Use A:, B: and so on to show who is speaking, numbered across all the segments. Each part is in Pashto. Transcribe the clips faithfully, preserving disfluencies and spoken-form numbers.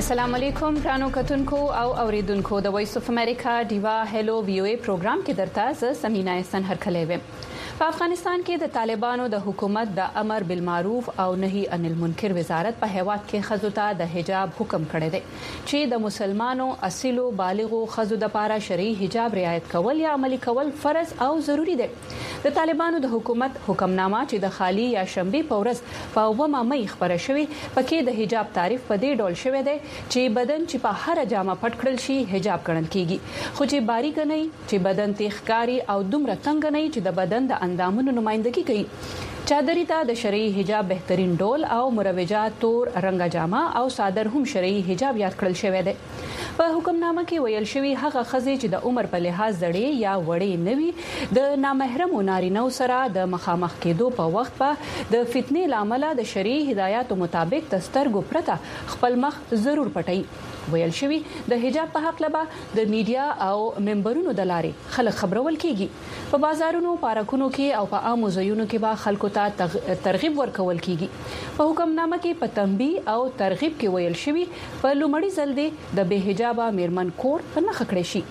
A: السلام علیکم ګرانو کتونکو او اوریدونکو د وایس اف امریکا دیوا هلو وی او ای پروګرام کې درته ز سمینا احسان هرکلی ویم. په افغانستان کې د طالبانو د حکومت د امر بالمعروف او نهي عن المنکر وزارت په هیواد کې خزو ته د حجاب حکم کړی دی چې د مسلمانو اصلو بالغو خزو د پاره شرعي حجاب رعایت کول یا عملي کول فرض او ضروری دی. د طالبانو د حکومت حکمنامه چې د خالی یا شنبه په ورځ په اومه مې خبره شوې پکې د حجاب تعریف په دې ډول شوی دی چې بدن چې په هر جامه پټ کړل شي حجاب ګڼل کیږي، خو چې باریک نه چې بدن تخکاری او دومره تنگ نه چې د بدن د اندامونو نمائندګي کوي. چادري ته د شرعي حجاب بهترین ډول او مروجه تور رنگه جامه او صادر هم شرعي حجاب یاد کړل شوی دی. په حکمنامه کې ویل شوی هغه خزې چې د عمر په لحاظ زړې یا وړې نوي د نامحرم نارینه سره د مخامخ کېدو په وخت په د فتنې لامل د شرعي هدایاتو مطابق تسترګو پرته خپل مخ ضرور پټي. ویل شوی د حجاب په حق لبا د میډیا او منبرونو د لارې خلک خبرول کیږي. په بازارونو، پارکونو کې او په عامو ځایونو کې به خلکو ته ترغیب ورکول کیږي. په حکمنامه کې په تنبیه او ترغیب کې ویل شوی په لومړي ځل د بے حجابه میرمن کور په نخ کړی شي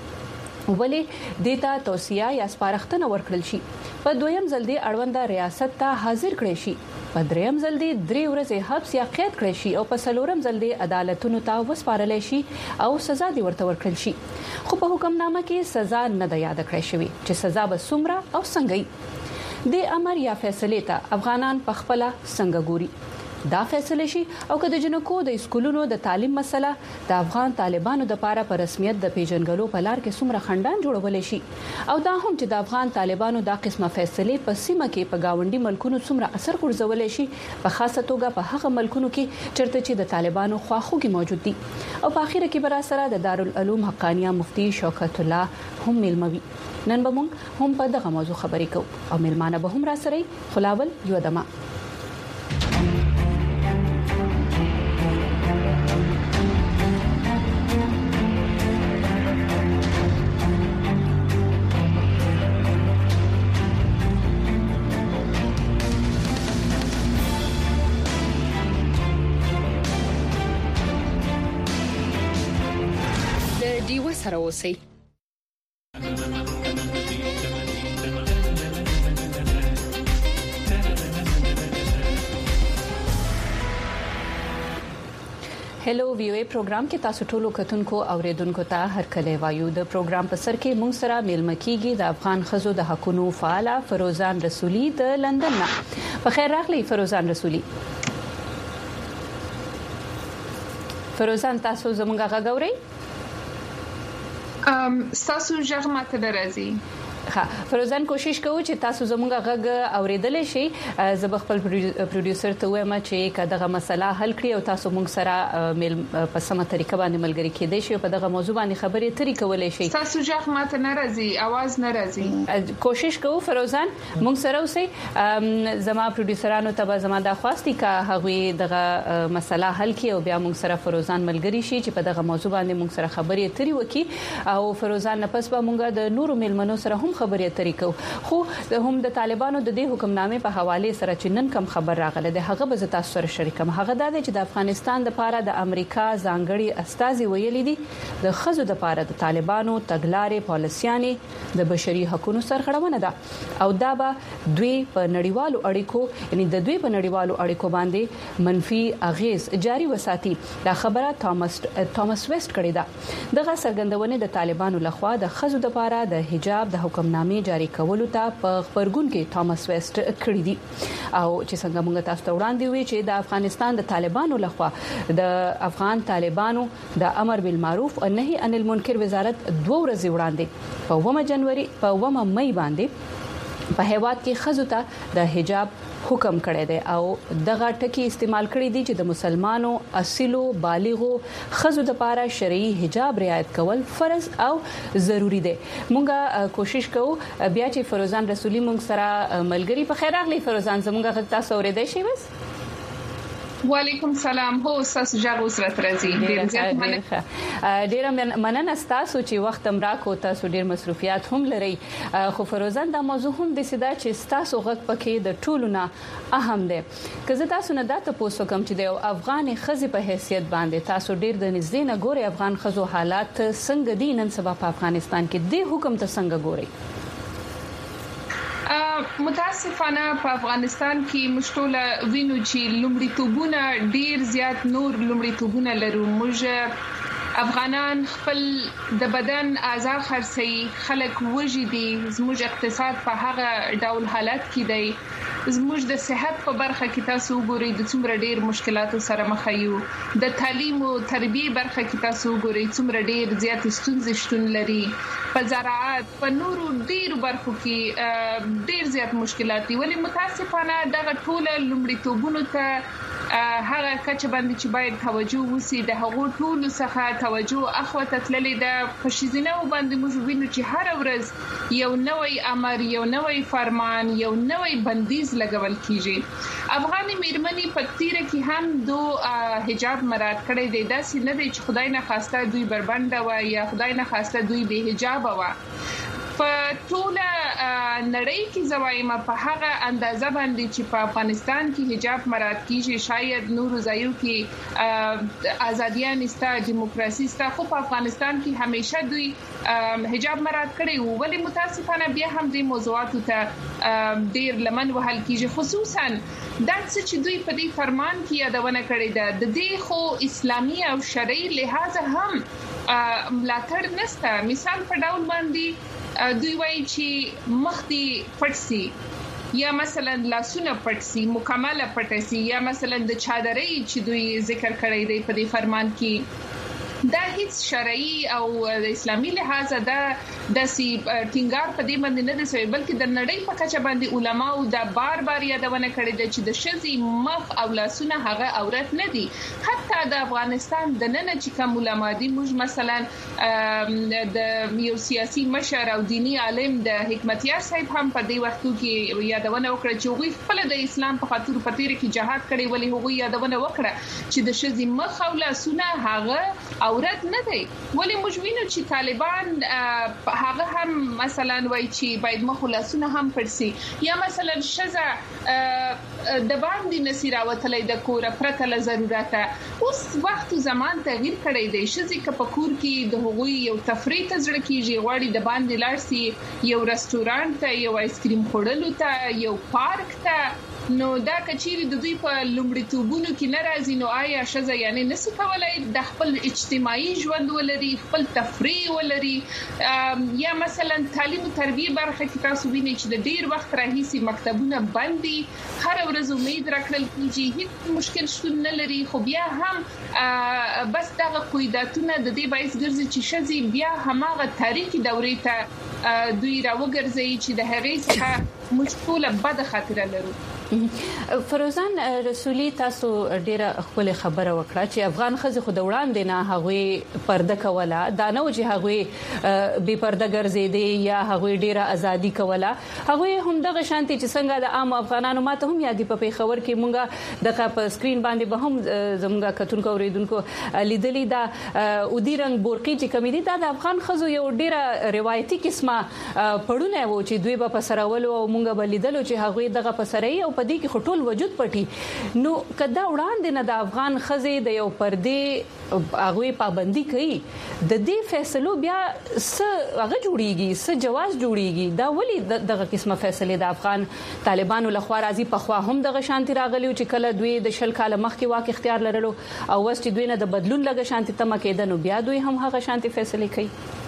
A: ولې دیتا توصیه یا سپارښتنه ورکړل شي. په دویم ځل د اړونده ریاست ته حاضر کړی شي. په دریم ځل د درې ورځې حبس یا قید کړی شي او په څلورم ځل د عدالتونو ته وسپارل شي او سزا دی ورته ورکړل شي. خو په حکمنامه کې سزا نه ده یاد کړی شوی چې سزا به څومره او څنګه د امر یا فیصله ته افغانان په خپل څنګه ګوري. دا فیصله شي او که د جنکو د اسکولونو د تعلیم مسله د افغان طالبانو د پاره په رسمیت د پیژنګلو په لار کې څومره خندان جوړول شي او دا هم چې د افغان طالبانو دا قسمه فیصله په سیمه کې په گاونډي ملکونو څومره اثر غورځول شي، په خاصه توګه په هغه ملکونو کې چرته چې د طالبانو خواخوږي موجود دي. او په اخر کې بر سره د دارالعلوم حقانیه مفتی شوکت الله هم ملموي. نن به موږ هم په دغه موضوع خبرې کوو او ملمانه به هم را سره خلاول یو دمه. سره اوسئ. هلو وی او ای پروګرام کې تاسو ټولو کتونکو اوریدونکو ته هرکلی وایو. د پروګرام په سر کې مونږ سره میلمه کیږي د افغان خزو د حقونو فعاله فروزان رسولي د لندن نه. په خیر راغلی فروزان رسولي. فروزان تاسو زموږ غږ اورئ؟
B: ام تاسو ژغ ماته درځي.
A: ها فروزان کوشش کوو چې تاسو زموږ غږ اوریدل شي. زه به خپل پروډوسر ته وایم چې کداغه مسله حل کړي او تاسو موږ سره میل په سمه طریقه باندې ملګری کېدئ شي او په دغه موضوع باندې خبرې ترې کولای شي.
B: تاسو ژغ ماته ناراضي، आवाज ناراضي.
A: کوشش کوو فروزان موږ سره اوسئ. زما پروډوسرانو ته به زما د خواستي کا هغوی دغه مسله حل کړي او بیا موږ سره فروزان ملګری شي چې په دغه موضوع باندې موږ سره خبرې ترې وکړي او فروزان نه پس به موږ د نورو میلمنو سره هم خبرې اترې کوو. خو هم د طالبانو د دې حکمنامې په حواله سره چې نن کم خبر راغله د هغه به تاسو سره شریکم. هغه دا چې د افغانستان د پاره د امریکا ځانګړي استازي ویلي دي د خزو د پاره د طالبانو تګلارې پالیسيانې د بشري حقوقو سرغړونه ده او دا به دوی په نړیوالو اړیکو یعنی د دوی په نړیوالو اړیکو باندې منفي اغیز جاری وساتي. دا خبره توماس توماس ویسټ کړی ده. دغه سرګندونه د طالبانو لخوا د خزو د پاره د حجاب د حکمنامې جاری کولو ته په خبرګون کې توماس ویسټ کړی دي او چې څنګه موږ تاسو ته وړاندې وی چې د افغانستان د طالبانو لخوا د افغان طالبانو د امر بالمعروف او نهي عن المنکر وزارت دوه ورځې وړاندې په اوومه جنوري په اوومه مې باندې په هیواد کې خزو ته د حجاب حکم کړی دی او دغه ټکی استعمال کړی دی چې د مسلمانو اصلو بالغو خزو د پاره شرعي حجاب رعایت کول فرض او ضروری دی. مونږه کوشش کوو بیا چې فروزان رسولي مونږ سره ملګری. په خیر راغلی فروزان، زموږه غږ تاسو اورېدای شئ؟ بس
B: وعلیکم سلام. هو تاسو جاغو سره ترځي ډیر زیات مننه.
A: ډیر مننه تاسو چې وخت امرا کو تاسو ډیر مصروفیات هم لري خو فروزان دا موضوع هم د سیدا چې تاسو غږ پکې د ټولونه اهم دی. که زه تاسو نه دا تاسو کوم چې د افغان خزي په حیثیت باندې تاسو ډیر د نږدې نه ګوري افغان خزو حالات څنګه دي نن سبا په افغانستان کې د حکم ته څنګه ګوري؟
B: متاسفانه په افغانستان کې مشټوله وینو چې لومړیتوبونه ډیر زیات نور لومړیتوبونه لرو. موږ افغانان خپل د بدن اعضاء خرڅي، خلک وږي دي، زموږ اقتصاد په هغه ډول حالت کې دی. زموږ د صحت په برخه کې تاسو وګورئ د څومره ډیر مشکلاتو سره مخ یو. د تعلیم او تربیه برخه کې تاسو وګورئ څومره ډیر زیات ستونزې شتون لري. په زراعت په نورو ډیر برخو کې ډیر زیات مشکلات دي. ولی متاسفانه دغه ټول لومړیتوبونو ته هغه کچ باندې چې باید توجه وسی د هغو ټول څخه توجه اخوته تللې ده. په شیزینه باندې موږ وینو چې هر ورځ یو نوې امر، یو نوې فرمان، یو نوې بندیز لګول کیږي. افغاني میرمنې په تیره کې هم دو حجاب مراعات کړی دی. دا سې نه دی چې خدای نه خواسته دوی بربنده و یا خدای نه خواسته دوی به حجاب و. په ټوله نړۍ کې زوایم په هغه اندازه باندې چې په افغانستان کې حجاب مراعات کیږي، شاید نور ځایو کې ازادیان استا دیموکراسي استا، خو په افغانستان کې همیشه دوی حجاب مراعات کړي وو. ولی متاسفانه بیا هم د موضوعاتو ته ډیر لمن وهل کیږي، خصوصا دا چې دوی په دې فرمان کې یادونه کړې ده. د دې خو اسلامي او شرعي لحاظ هم ملاتړ نشته. مثال په ډول باندې دوی وایي چې مخ دې پټ سي یا مثلا لاسونه پټ سي، مکمله پټ سي، یا مثلا د چادرۍ چې دوی ذکر کړی دی په دې فرمان کې، دا هیڅ شرعي او د اسلامي لحاظ دا د سی ټینګار په دې باندې نه دی سوی، بلکې د نړۍ په کچه باندې علماو دا بار بار یادونه کړې ده چې د شذي مخ او لاسونه هغه عورت نه دي. حتی د افغانستان د نن چې کوم علما دي، موږ مثلا د یو سیاسي مشر او دینی عالم د حکمتیار صاحب هم په دې وختو کې یادونه وکړه چې هغوی خپل د اسلام په خاطر په تیر کې جهاد کړی، ولی هغوی یادونه وکړه چې د شذي مخ او لاسونه هغه عورت نه دی. ولی موږ وینو چې طالبان هغه هم مثلا وایي چې باید مخ او لاسونه هم پرسي، یا مثلا شذا د باندې نصیراوتلې د کور پرته له ضرورت. اوس وخت زمان تغییر کړی دی. شذي که په کور کې د هغوی یو تفریح ته ځړ کیږي، غواړي د باندې لاړ سي یو رستورانت ته، یو آیسکریم خوړلو ته، یو پارک ته، نو دا کچېری د دوی په لومړیتوبونو کې ناراضي، نو آیا شذا یعنی نسي کولای د خپل اجتماعي ژوند ولري، خپل تفریح ولري؟ یا مثلا تعلیم او تربیه برخه کې تاسو وینئ چې د ډیر وخت راهیسي مکتبونه بند دي، هر ورځ امید راکړل کیږي، هیڅ مشکل شتون نه لري، خو بیا هم بس دغه قیوداتونه د دې باعث ګرځي چې شذي بیا هماغه تاریخي دورې ته دوی راوګرځي چې د هغې څخه مشکوله بد خاطره لرو.
A: فروزان رسولي تاسو ډیره خپل خبره وکړه چې افغان خزي خو د وړاندې نه هغوی پرده کوله، دا نه چې هغوی بې پرده ګرځېدي یا هغوی ډیره ازادي کوله. هغوی هم دغه شانتي چې څنګه د عام افغانانو ماته هم یادي په پیښور کې مونږه دغه په سکرین باندې به هم زموږه کتونکو اوریدونکو لیدلې دا اودي رنگ بورقي چې کمیدي دا د افغان خزو یو ډیره روایتي قسمه پړونه وو چې دوی په سرولو او مونږه بلیدلو چې هغوی دغه په سرای او په دې کې خټول وجود پټي. نو کدا وړاندې نه د افغان خزي د یو پردې هغه پابندي کوي، د دې فیصلو بیا څه هغه جوړیږي، څه جواز جوړیږي؟ دا ولي دغه قسمه فیصله د افغان طالبانو لخوا راځي؟ په خوا هم دغه شانتي راغلی چې کله دوی د شل کال مخکې واک اختیار لرلو او وس چې دوی نه د بدلون لګه شانتي تم کېدنو بیا دوی هم هغه شانتي فیصله کوي.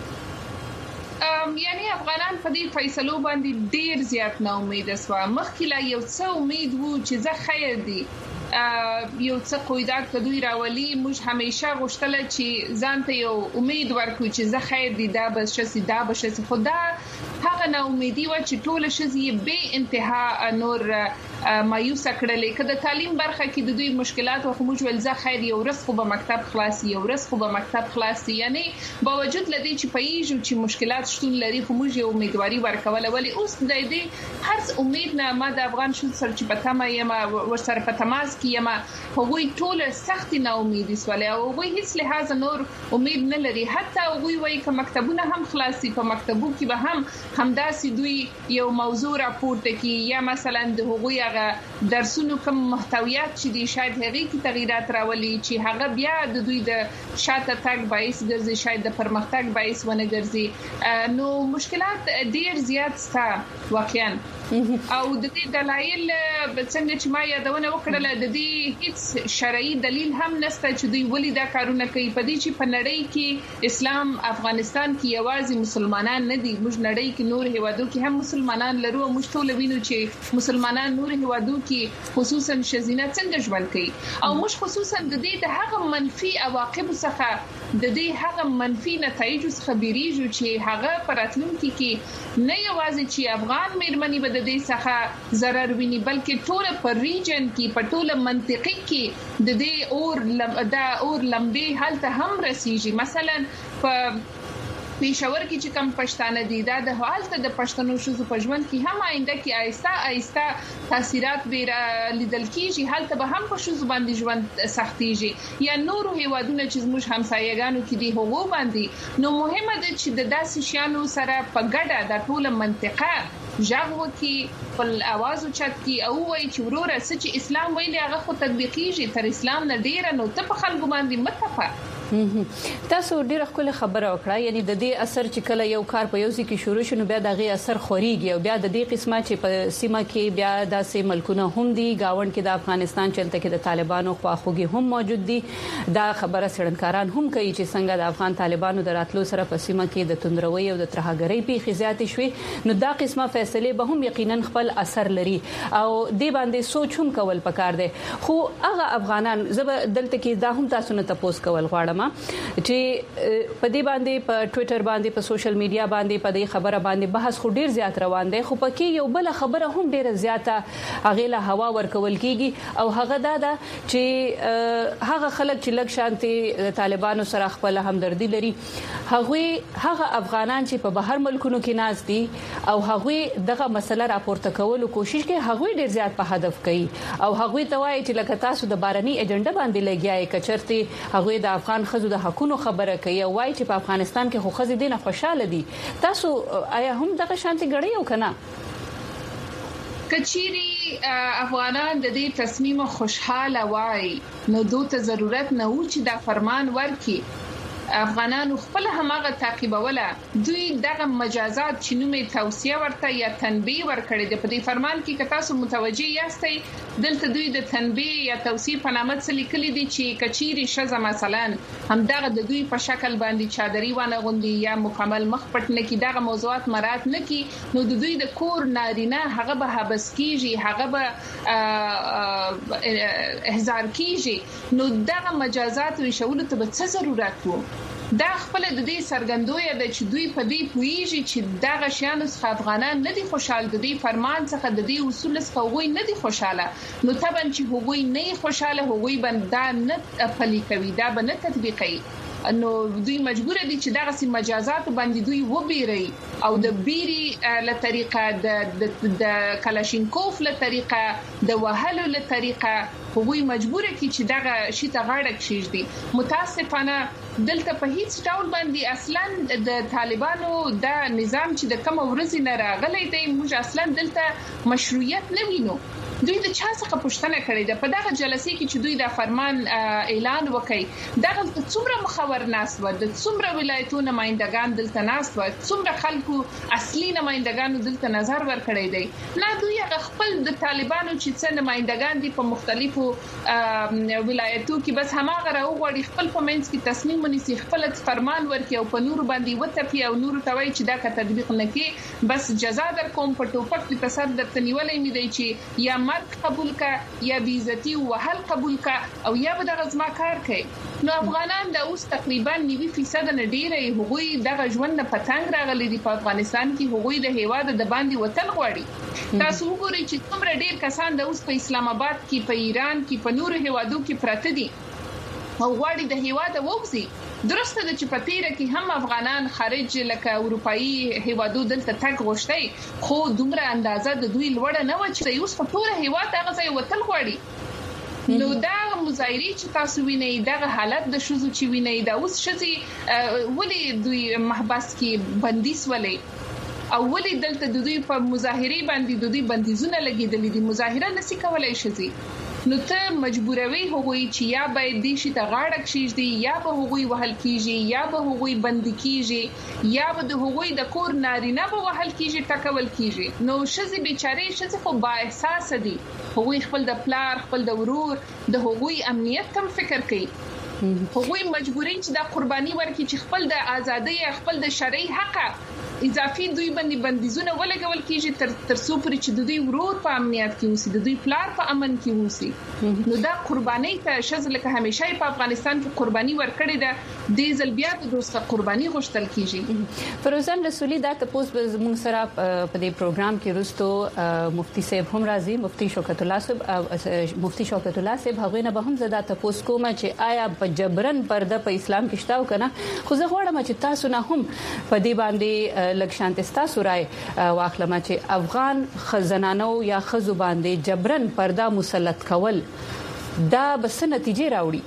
B: یعنی افغانان په دې فیصلو باندې ډیر زیات نا امید اسوا. مخکې لا یو څه امید وو چې زه خیر دي یو څه قیودات کدوې راولي. موږ همیشه غوښتل چې ځان ته یو امید ورکړو چې زه خیر دي دا به شي دا به شي، خو دا هغه نا امیدي و چې ټول شزي به انتها نور مایوس کړلې کده تعلیم برخه کې د دوی مشکلات او خموج ولزه خیر یو ورځ خو به مکتب خلاصي یو ورځ خو به مکتب خلاصي یعنی باوجود لدی چې پېژو چې مشکلات شتون لري خموج یو امیدواري ورکول ولی اوس د دې هر امید نه ما د افغان شو سر چې پته ما یم ور سره په تماس کې یم هغوی ټول سخت نه امیدي سواله او هغوی هیڅ لحاظ نور امید نه لري حتی هغوی وایي چې مکتبونه هم خلاصي په مکتبو کې به هم همداسې دوی یو موضوع راپورته کی یا مثلا د هغوی هغه درسونو کوم محتویات چې دي شاید هغه کې تغیرات راولي چې هغه بیا د دوی د شاته تګ باعث ګرځي شاید د پرمختګ باعث ونه ګرځي نو مشکلات ډیر زیات ستا واقعا او د دې دلایل څنګه چې ما یادونه وکړله د دې هیڅ شرعي دلیل هم نشته چې دوی ولې دا کارونه کوي په دې چې په نړۍ کې اسلام افغانستان کې یوازې مسلمانان نه دي موږ نړۍ کې نور هیوادو کې هم مسلمانان لرو او موږ ټول وینو چې مسلمانان نور هیوادو کې خصوصا شزینه څنګه ژوند کوي او موږ خصوصا د دې د هغه منفي عواقب څخه د دې هغه منفي نتایج څخه بیریږي چې هغه پراتلونکو کې نه یوازې چې افغان میرمنې به د دې څخه ضرر ویني بلکې ټول په ریجن کې په ټول منطقه کې د دې اور د اور لمبي حالت هم رسیږي مثلا په پېښور کې چې کم پښتانه دي دا د حالت د پښتنو شوزو په ژوند کې هم آینده کې آیسته آیسته تاثیرات به لیدل کېږي حالت به هم په شوزو باندې ژوند سختيږي یا نور هیوادونه چې موږ همسایګانو کې دي هغه باندې نو مهمه ده چې د داسې شیانو سره په ګډه د ټول منطقه ژغو کې په आवाज اوچت کې او وایي چې وروره چې اسلام ویلي هغه خو تطبیقيږي تر اسلام نه ډیر نو ته په خلکو باندې متفق
A: تاسو ډیره خپل خبره وکړه یعنی د دې اثر چې کله یو کار په یو ځای کې شروع شونه بیا دغه اثر خوريږي او بیا د دې قسمه چې په سیمه کې بیا داسې ملکونه هم دي گاوند کې د افغانستان چلته کې د طالبانو خواخوږي هم موجود دي دا خبره سړنکاران هم کوي چې څنګه د افغان طالبانو د راتلو سره په سیمه کې د توندروي او د ترهګرۍ پیښې زیاتې شوې نو دا قسمه فیصله به هم یقینا خپل اثر لري او دې باندې سوچ هم کول پکار دي خو هغه افغانان زب دلته کې دا هم تاسو نه تاسو کول غواړم چې په دې باندې په ټوئیټر باندې په سوشل میډیا باندې په دې خبره باندې بحث خو ډیر زیات روان دی خو پکې یو بل خبره هم ډیره زیاته هغه له هوا ورکول کیږي او هغه دا ده چې هغه خلک چې لږ شانتي طالبانو سره خپل همدردي لري هغه هغه افغانان چې په بهر ملکونو کې ناز دي او هغه دغه مسله راپورته کولو کوشش کوي هغه ډیر زیات په هدف کوي او هغه ته وایي چې لکه تاسو د بارني ایجنډا باندې لګیاي کچرته هغه د افغان خزو د حقونو خبره کوي او وايي چې په افغانستان کې خو خزې دینه خوشاله دي تاسو آیا هم دغه شانتي غړی او کنه
B: کچيري افغانان د دې تصمیم خوشاله وای نو دوی ته ضرورت نه و چې دا فرمان ورکي افغانانو خپل همغه تعقیبوله دوی دغه مجازات چې نومې توصیه ورته یا تنبیه ورکړي د په دې فرمان کې که تاسو متوجي یاستئ دلته دوی د تنبیه یا توصیه په نامه څه لیکلي دي چې کچيري شزه مثلا همدغه د دوی په شکل باندې چادري ونه غوندي یا مکمل مخ پټ نه کی دغه موضوعات مراعات نه کی نو د دوی د کور نارینه هغه به حبس کیږي هغه به احضار کیږي نو دغه مجازات وشول ته به څه ضرورت وو دا خپل د دې سرګندوی د چې دوی په دې پویږي چې دا غشیانو څخه افغانان نه دي خوشاله د دې فرمان څخه د دې اصول څخه وګوي نه دي خوشاله نو طبعا چې وګوي نه خوشاله وګوي بندا نه پلي کوي دا به نه تطبیقي نو دوی مجبور دي چې دغه سي مجازات باندې دوی وبېري او د بیري له طریقه د د کلاشینکوف له طریقه د وهلو له طریقه هغوی مجبور کی چې دغه شی ته غاړه کښیږي متاسفانه دلته په هیڅ ډول باندې اصلا د طالبانو د نظام چې د کوم ورځې نه راغلی دی موږ اصلا دلته مشروعیت نه وینو دوی د چا څخه پوښتنه کړې ده په دغه جلسې کې چې دوی د فرمان اعلان وکړي دغه څومره مخور ناس و د څومره ولایتونو نمائندگان دلته ناس و څومره خلکو اصلي نمائندگان دلته نظر ورکړي دي نه دوی هغه خپل د طالبانو چې څنګه نمائندگان دي په مختلفو ولایتونو کې بس هماغه راوغړي خپل په منځ کې تصمیم ونیسي خپل فرمان ورکړي او په نور باندې وتپی او نور توای چې دا که تطبیق نکړي بس جزا در کوم په ټوپک په تصدر تنیولې مې دی چې یا مرګ قبول کا یا بی عزتی وهل قبول کا او یا به د غزما کار کوي. نو افغانان د اوس تقریبا نوي فیصد نه ډیره هغوی د ژوند نه پتنګ راغلي دي په افغانستان کې. هغوی د هیواد د باندې وطن غواړي. تاسو وګورئ چې څومره ډیر کسان د اوس په اسلام آباد کې، په ایران کې، په نورو هیوادو کې پراته دي او غواړي د هیواد ووځي. درسته د چې پتیره کې هم افغانان خارج لکه اروپאי هیوادو دلته تک غوښتي، خو دومره اندازه د دوی لوړه نه و چې اوس په ټول هیواد هغه ځای وطن غواړي. نو دا مظاهري چې تاسو وینئ، دغه حالت د شوزو چې وینئ، دا اوس شزي ولې دوی محبس کې بندیز ولې او ولې دلته د دوی په مظاهري باندې د دوی بندیزونه لګیدلې دي، مظاهره نسی کولای شي. نو ته مجبوروي هغوی چې یا باید د شي ته غاړه کشيږي، یا به هغوی وهل کیږي، یا به هغوی بند کیږي، یا به د هغوی د کور نارینه به وهل کیږي، ټکول کیږي. نو شزي بیچاره شزي خو با احساس دي، هغوی خپل د پلار، خپل د ورور، د هغوی امنیت تم فکر کوي. هغوی مجبورین چې د قرباني ورکړي چې خپل د ازادۍ، خپل د شرعي حق اضافي دوی باندې بندیزونه ولګول کیږي تر تر څو پرې چې د دوی ورور په امنیت کې اوسي، د دوی پلار په امن کې اوسي. نو دا قرباني ته شز لکه همیشه په افغانستان کې قرباني ورکړي ده، د زلبيات دوسته قرباني غوښتل کیږي.
A: فروزان رسولي دا تاسو به موږ سره په دې پروګرام کې رستو مفتي صاحب هم راځي، مفتي شوکت الله صاحب مفتي شوکت الله صاحب هغه نه به هم زدا تاسو کوم چې آیا په جبرن پرده په اسلام کې شتاو کنه. خو زه غواړم چې تاسو نه هم په دې باندې لکشانتستا سورای واخلم چې افغان خزانانو یا خزو باندې جبرن پرده مسلط کول دا بس نتیجه راوړي.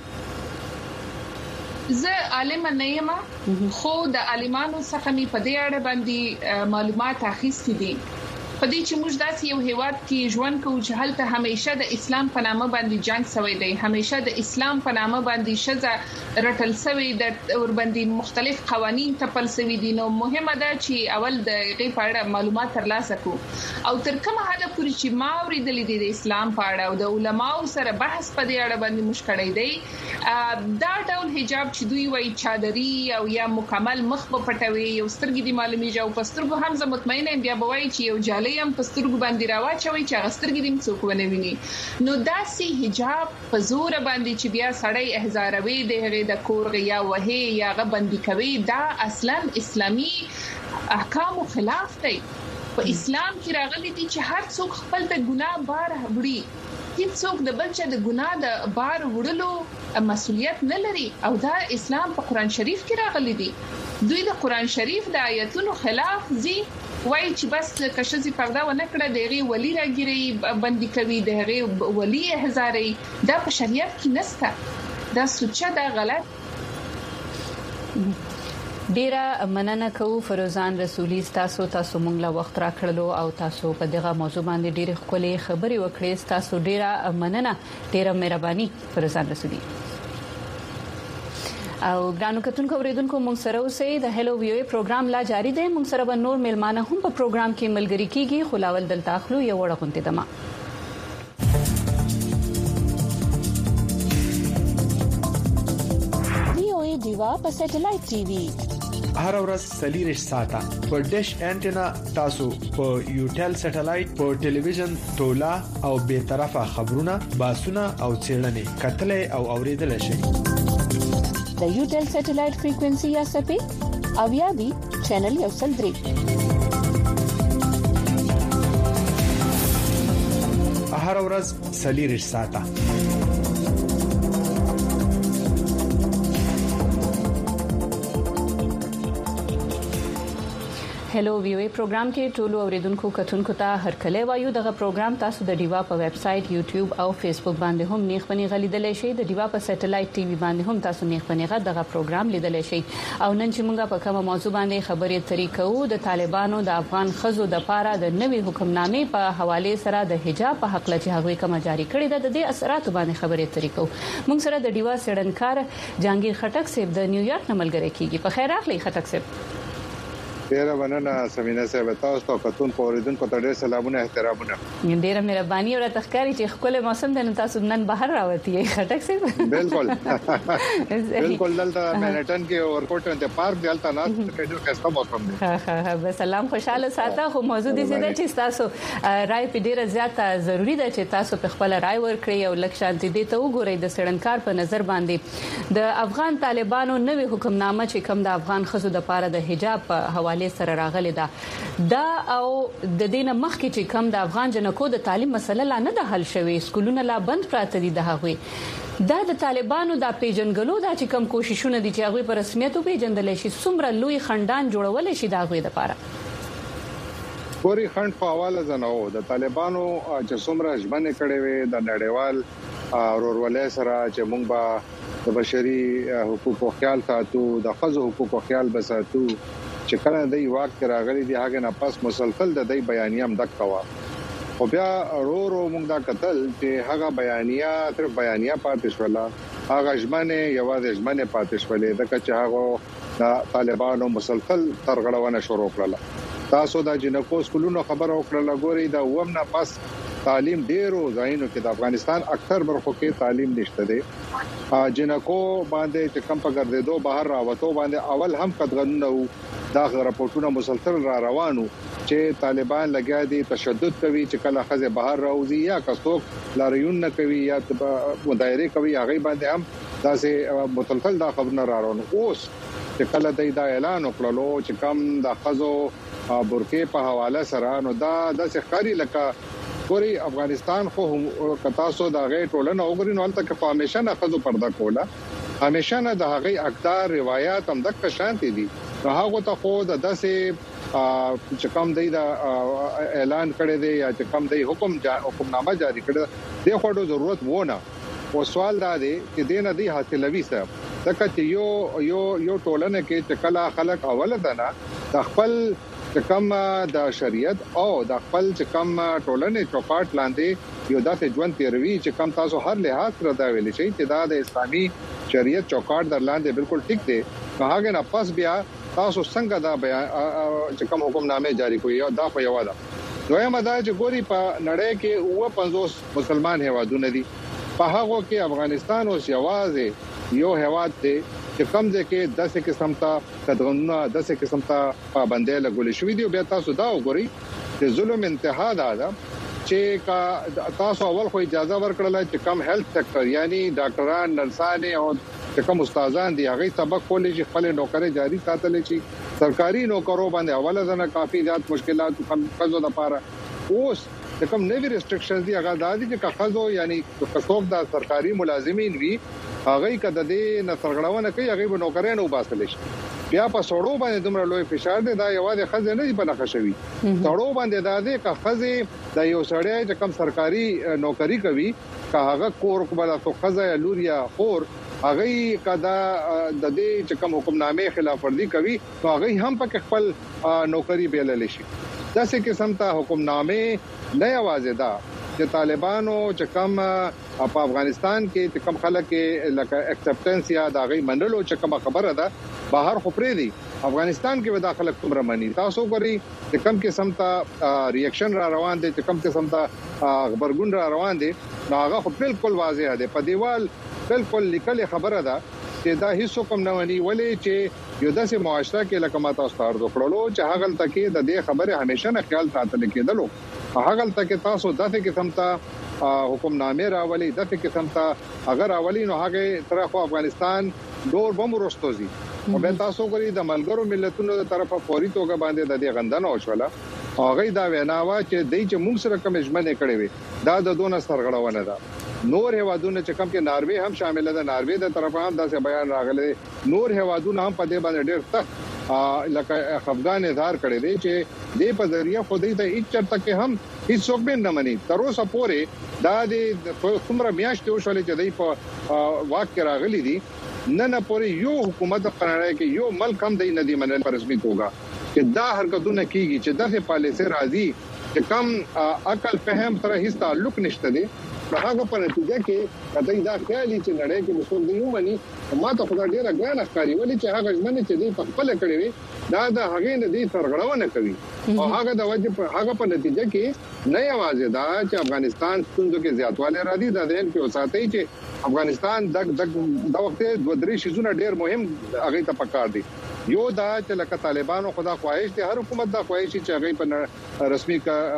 B: زه عالم نه یم، خو د عالمانو څخه می په دې اړه باندې معلومات اخیستې دي. په دې چې موږ داسې یو هیواد کې ژوند کوو چې هلته همیشه د اسلام په نامه باندې جنگ شوی دی، همیشه د اسلام په نامه باندې شزه رټل شوی د اور باندې مختلف قوانين تپل شوی دي. نو مهمه ده چې اول د غي په اړه معلومات ترلاسه کو او تر کومه حد پورې چې ما اوریدلې دي د اسلام په اړه او د علماو سره بحث په دې اړه باندې مشکړې دی. دا ډول حجاب چې دوی وایي چادري او یا مکمل مخ په پټوي، یو سترګې دی معلومیږي او پسترګو هم زه مطمئنه یم بیا به وایي چې یو جالي هم پسترګو باندې راوچوي چې غسترګې دې څوک ونه ویني. نو داسي حجاب په زور باندې چې بیا سړی احزاروي د هغه د کور غیا وهي یا غ باندې کوي، دا اصلا اسلامي احکام خلاف دی. په اسلام کې راغلي دي چې هر څوک خپل د ګناه بار وړي، هیڅوک د بل چا د ګناه د بار وړلو مسؤلیت نه لري او دا اسلام په قران شریف کې راغلي دي. دوی د قران شریف د آیتونو خلاف زی وای چې بس کشزي پرده و نه کړه دغه ولی راګيري بندي کوي، دغه ولی احزاري، دا په شریعت کې نسته، دا سوچه دا غلط.
A: ډیره مننه کوو فروزان رسولي، تاسو تاسو مونږ لا وخت راکړلو او تاسو په دغه موضوع باندې ډیره خولي خبري وکړې. تاسو ډیره مننه، ډیره مهرباني فروزان رسولي. او ګرانو کتونکو اوریدونکو مونږ سره اوسئ. د هلو ویو پروګرام لا جاری دی، مونږ سره به نور ملمانه هم په پروګرام کې ملګری کیږي. خلاول دلته اخلو یو وړه غونډه دما.
C: ویو دیوا په سټلایټ ټي وي
D: هر ورځ سلیریش ساته په ډیش انټینا تاسو په یوټل سټلایټ په ټلویزیون تولا او به طرفه خبرونه باسونه او چیرلنې کتلې او اوریدل شي.
C: د یوټل سټلایټ فریکوئنسي یا سپی او یا بي چینل یو سل درې
D: هر ورځ سلیریش ساته.
A: هلو ویو پروګرام کې ټولو اوریدونکو کتونکو ته هر کله وایو دغه پروګرام تاسو د ډیوا په ویب سټ، یوټیوب او فیسبوک باندې هم نیغ پنی غلیدلای شئ. د ډیوا په سټلایټ ټي وي باندې هم تاسو نیغ پنی غا دغه پروګرام لیدلای شئ. او نن چې موږ په کومه موضوع باندې خبرې اترې کوو، د طالبانو د افغان خزو د پاره د نوي حکمنامې په حواله سره د حجاب په حق لچ هغه کومه جاری کړې ده، د دې اثرات باندې خبرې اترې کوو. موږ سره د ډیوا سړنکار جهانگیر خټک صاحب د نیویارک نملګری کیږي. په خیر راغلی خټک صاحب.
E: ډیره مننه سمینه صاحب تاسو ته کتون پوریدونکو ته ډیر سلامونه احترامونه.
A: ډیره مهرباني او تخکاری چې خپل موسم د تاسو نن بهر راوتی خټک صاحب.
E: بالکل بالکل دلته مینټن کې ورکوټ ته پارک دلته نه کېدو کسته موسم دی.
A: ها ها به سلام خوشاله ساته خو موضوع دي چې تاسو رائے په ډیره زیاته ضروری ده چې تاسو په خپل رائے ورکړئ او لکه شانتي دي ته وګورئ د سړنکار په نظر باندې د افغان طالبانو نوې حکمنامه چې کوم د افغان خزو د پاره د حجاب په حواله سره راغلی دا دا او د دینه مخکې چې کوم د افغان جنکو د تعلیم مسله لا نه د حل شوی سکولونه لا بند پراته دي د هغوی دا د طالبانو د پیژنګلو دا چې کوم کوششونه دي چې هغوی په رسمیت پیژندل شي څومره لوی خندان جوړول شي د هغوی لپاره.
E: پوری خند په حواله زنو د طالبانو چې څومره ژمنه کړې وي د نړیوال ورولې سره چې موږ به د بشري حقوقو خیال ساتو د خزو حقوقو خیال بساتو چې کله د واک راغلي دی هغه نه پس مسلسل د دې بیانیه هم دک کوا او بیا ورو ورو موږ دا کتل چې هغه بیانیه تر بیانیه پاتې شولا هغه ژمنه یوازې ژمنه پاتې شولې د چې هغه د طالبانو مسلسل ترغړونه شروع کړله. تاسو د جنکو سکولونو خبر او کړل غوري دا ووم نه پس تعلیم ډیرو ځایونو کې د افغانستان اکثر برخو کې تعلیم نشته دی. جنکو باندې چې کم په ګرځېدو بهر راوته باندې اول هم قدغنونه دا راپورټونه مسلسل را روانو چې طالبان لګیا دي تشدد کوي چې کله خزه بهر راوځي یا کڅوک لاریون نه کوي یا مدایره کوي هغه باندې هم داسې مسلسل دا خبرونه را روانو. اوس چې کله د اعلان وکړلو چې کم د خزو برکې په حواله سره نو دا د ښکاری لکه پوری افغانستان خو کتاسو دا غي ټولنه وګوري نو تل کې همیشه نه خزو پرده کوله همیشه نه د هغه اقدار روایت هم د شانتي دي نو هغه ته خو د داسې چې کوم دی دا اعلان کړی دی یا چې کوم دی حکم حکمنامه جاری کړی دی خو د ضرورت وونه او سوال دا دی چې دینه دی حاصلوي صاحب تکه چې یو یو یو ټولنه کې چې کله خلک اوله ده نه د خپل چې کوم د شریعت او د خپل چې کوم ټولنې چوکاټ لاندې یو داسې ژوند تیروي چې کوم تاسو هر لحاظ سره دا ویل شي چې دا د اسلامي شریعت چوکاټ در لاندې بالکل ټیک دی هغه نه پس بیا تاسو څنګه دا بیان چې کوم حکمنامه جاری کوي دا په یو ده دویمه دا چې ګوري په نړۍ کې اوه پنځوس مسلمان هیوادونه دي په هغه کې افغانستان اوس یوازې یو هیواد دی چې کم ځکه داسې قسم ته قدغنونه داسې قسم ته پابندۍ لګول شوې دي بیا تاسو دا وګورئ چې ظلم انتها ده چې کا تاسو اول خو اجازه ورکړل چې کم هیلث سېکټر یعنی ډاکټران نرسان او چې کوم استادان دي هغه سبق کولې چې خپل نوکری جاری ساتل شي سرکاري نوکرو باندې اوله ځنه کافي زیات مشکلات خلکو د لپاره اوس د کوم نوی ریسټریکشنز دي هغه د دې چې خزو یعنی کڅوک د سرکاري ملازمین وي هغه کده دې نه سرغړونه کوي هغه به نوکرانو وباسل شي بیا په سړو باندې دومره لوی فشار دی دا یوازې خزه نه دی په لخوا شوی سړو باندې دا دی که خزه د یو سړی چې کم سرکاري نوکری کوي که هغه کور کوله تو خزه لوریا خور هغه کدا د دې چې کوم حکمنامه خلاف ورزي کوي نو هغه هم په خپل نوکری بیلل شي داسې قسم ته حکمنامه نه یوازې دا چې طالبانو چې کوم په افغانستان کې چې کوم خلک لکه اکسپټنس یا د غي منلو چې کوم خبره ده بهر خبرې دي افغانستان کې ودا خلک کومره مني تاسو غوري چې کوم قسم ته ریاکشن را روان دي چې کوم قسم ته خبرګون را روان دي هغه خو بالکل واضح ده په دیوال بالکل لیکل خبره ده چې دا هیڅ کوم نه ونی ولې چې یو داسې معاشره کې لکه ماته استاد وکړلو چې هغه تکي د دې خبره همیشه نه خیال ساتل کېدلو هغه تکي تاسو داسې قسم ته حکمنامه راولي داسې قسم ته اگر راولي نو هغه تر خو افغانستان ډور بم ورستوزي او به تاسو غوړي د ملګرو ملتونو تر طرفه فوري توګه باندې د دې غندنه وشوله هغه دا ویناوه چې دای چې موږ سره کوم ژمنه کړې وي دا د دونه سرغړونه ده نور هوادونه چې کوم کې ناروی هم شامل ده ناروی د طرفه هم داسې بیان راغلی نور هوادونه هم په دې باندې ډېر سخت لکه افغان اظهار کړی دی چې دې په ذریعہ خودی ته هیڅ چرته کې هم هیڅ څوک به نه مني تر اوسه پورې دا د څومره میاشتې وشولې چې دې په واقع راغلي دي نه نه پورې یو حکومت په نړۍ کې یو ملک هم دې نه دی منل پر رسمي توګه چې دا حرکتونه کیږي چې دغه پالیسي راځي چې کم عقل فهم سره هیڅ تعلق نشته دي هغه په نتیجه کې کله دا خیالي چې نړۍ کې مسوم دی ومني ما ته خدای ډیره ګرانه ښکاري ولې چې هغه ځمنه چې دی په خپل کړی وي دا د هغه نه دی سرغړونه کوي او هغه د وجه هغه په نتیجه کې نه یوازې دا چې افغانستان څنګه کې زیاتواله را دي د دین کې وساتي چې افغانستان د د وخت د درې شیزونه ډیر مهم هغه ته پکار دي یو دا چې لکه طالبانو خدا خواهش دي هر حکومت دا خواهش چې هغه په رسمي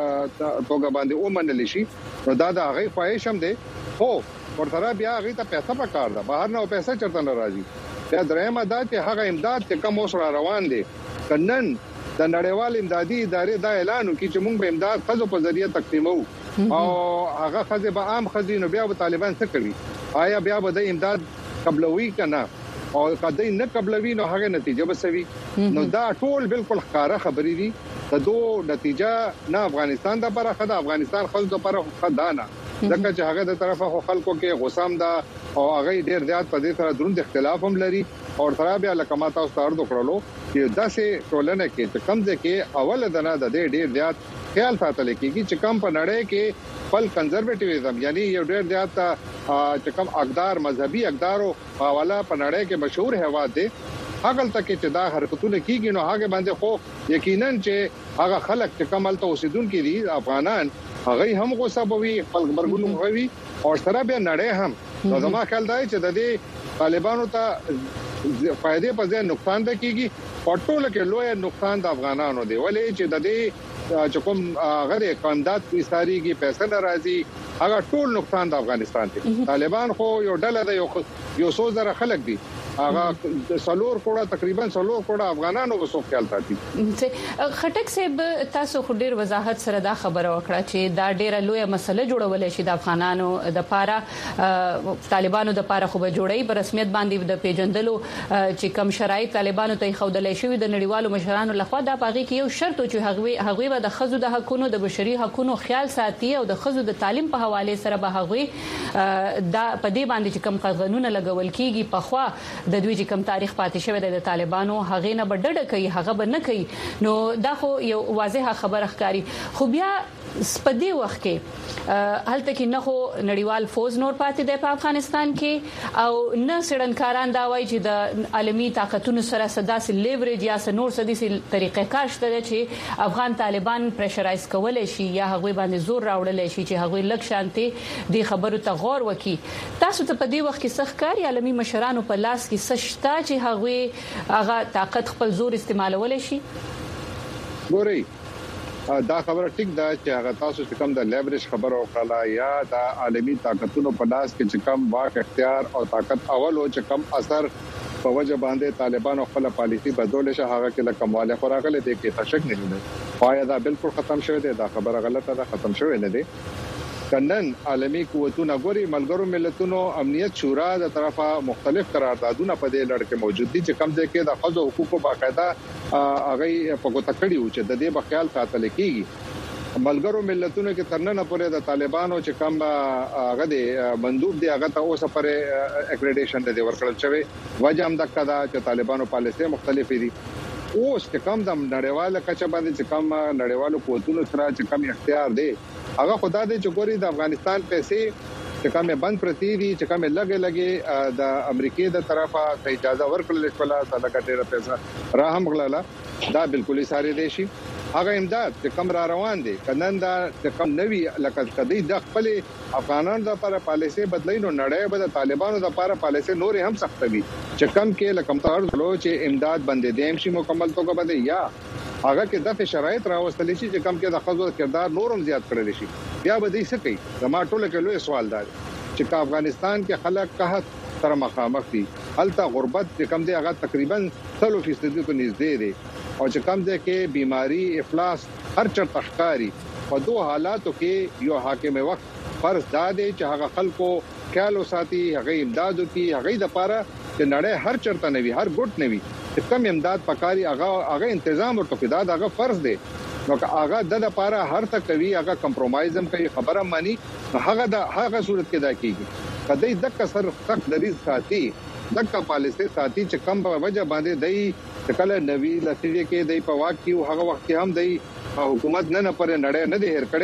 E: توګه باندې ومنل شي نو دا د هغه خواهش هم دي خو ورته بیا هغه ته پیسې پکار ده بهر نه پیسې چرته نه راځي دا درېمه دا چې هغه امداد چې کوم اوس را روان دي کنن د نړیوال امدادي ادارې دا اعلان وکړي چې موږ به امداد خزو په ذریعہ تقسیمو او هغه خزه به عام خزینو بیا به طالبان څه کوي آیا بیا به د امداد قبلوي کنه او کله نه قبلوي نو هغه نتیجه به سوي نو دا ټول بالکل ښکارا خبرې دي د دوه نتیجه نه افغانستان د لپاره خدای افغانستان خلکو لپاره خدانه ځکه چې هغه د طرفه خلکو کې غوسام ده او هغه ډیر زیات په دې سره دروند اختلاف هم لري او تر بیا لکه ماته اوس تاسو وکړلو چې داسې ټولنه کې چې کمزې کې اول دنه د دې ډیر زیات خیال ساتل کېږي چې کم په نړۍ کې خپل کنزرویټیویزم یعنی یو ډیر زیات چې کم اقدار مذهبي اقدارو حواله په نړۍ کې مشهور هیواد دی هغه تک چې دا حرکتونه کیږي نو هغه باندې خو یقینا چې هغه خلک چې کمل ته اوسیدونکو دي افغانان هغه هم غوسه بوي خپل خبرګون کوي او سره به نړۍ هم نو زما خیال دی چې د دې طالبانو ته فائدې په ځای نقصان ده کیږي پټول کې لوی نقصان د افغانانو دی ولې چې د دې چې کوم غره قومداد وساري کې پیسې ناراضي هغه ټول نقصان د افغانستان دی طالبان خو یو ډله د یو یو څو زره خلک دي هغه سلور کوړه تقریبا سلور کوړه افغانانو وسو خیال ساتي
A: خټک صاحب تاسو خو ډیر وضاحت سره دا خبره وکړه چې دا ډیره لویه مسله جوړولې شي د افغانانو د پاره طالبانو د پاره خو به جوړي په رسمیت باندې د پیجندلو چې کم شرایط طالبانو ته خودلې شوی د نړیوالو مشرانو لخوا دا پاغي کې یو شرط چې هغه هغه د خزو د حقونو د بشري حقونو خیال ساتي او د خزو د تعلیم په حواله سره به هغه دا په دې باندې چې کم قانونونه لګول کیږي په خوا د دوی چې کم تاریخ پاتې شوی د طالبانو هغه نه بډډه کوي هغه به نه کوي نو دا خو یو واضحه خبره ښکاری خو بیا سپدی وخت کې هلته کې نه خو نړیوال فوج نور پاتې دی په افغانستان کې او نه سړنکاران دا وایي چې د عالمي طاقتونو سره صداس لیورېج یا سنور سديسي طریقې کار شته چې افغان طالبان پریشرایز کولای شي یا هغه باندې زور راوړل شي چې هغه لک شانتي د خبرو ته غور وکي تاسو ته په دې وخت کې سخت کاری عالمي مشرانو په لاس کې سشتا چې هغه هغه طاقت خپل زور استعمالولای شي
E: ګوري دا خبره ټیک ده چې هغه تاسو چې کوم د لیورېج خبره وکړه یا د عالمي طاقتونو په لاس کې چې کوم واک اختیار او طاقت اول او چې کوم اثر په وجه باندې طالبانو خپل پالیسي بدلول شي هغه کې لکه مواله خوراغله دي کې تشک نه لري پای دا بالکل ختم شوی دی دا خبره غلطه ده ختم شوی نه دی کنن عالمي قوتونه غوري ملګرو ملتونو امنیت شورا د طرفه مختلف قراردادونه په دې لړ کې موجود دي چې کوم ځای کې د خځو حقوقو باقاعده هغه په ګوته کړی و چې د دې بخیال ساتل کیږي ملګرو ملتونو کې ترنه پورې د طالبانو چې کوم هغه د مندوب دی هغه ته اوسه پر اکریډیشن د ورکړل شوی وجه هم د کدا چې طالبانو پالیسي مختلفې دي اوس چې کوم د نړیواله کچه باندې چې کوم نړیوالو قوتونو سره چې کوم اختیار دی هغه خدای دې چې ګوري د افغانستان پیسې چې کوم بند پرتی دي چې کوم لګي لګي د امریکای د طرفه اجازه ورکړل شوه د لګټره پیسې راهم غلاله دا بالکل ساري دي شي هغه امداد چې کوم را روان دي کنن دا چې کوم نوي لکه کدی د خپل افغانانو لپاره پالیسي بدلای نو نړۍ به د طالبانو لپاره پالیسي نور هم سخت وي چې کم کې لکم تار لو چې امداد بندې دیم شي مکمل توګه باندې یا هغه کې د شرایط راوستل شي چې کم کې د خزو کردار نورم زیات کړل شي بیا به دې څه کوي زما ټول کې لوی سوال دی چې افغانستان کې خلک قحط سره مخامخ دي هلته غربت چې کم دی هغه تقریبا ثلاث فیصد کو نږدې دي او چې کم دی کې بیماری افلاس هر چرته ښکاری په دوه حالاتو کې یو حاکم وخت فرض داده چې هغه خلکو خیال وساتي هغه امدادو کې هغه د پاره چې نړۍ هر چرته نوي هر ګټ نوي چې کم امداد پکاري هغه هغه تنظیم ورته پیدا هغه فرض دی نو هغه د لپاره هر څه کوي هغه کمپرمایز هم کوي خبره مانی هغه د هغه صورت کې دا کیږي کدی د کسر سخت دریز ساتي دغه پالیسي ساتي چې کم په وجه باندې دای کله نوی لسیږي کې دای په واک کې هغه وخت هم دای حکومت نه نه پر نړۍ نه دی هر کړي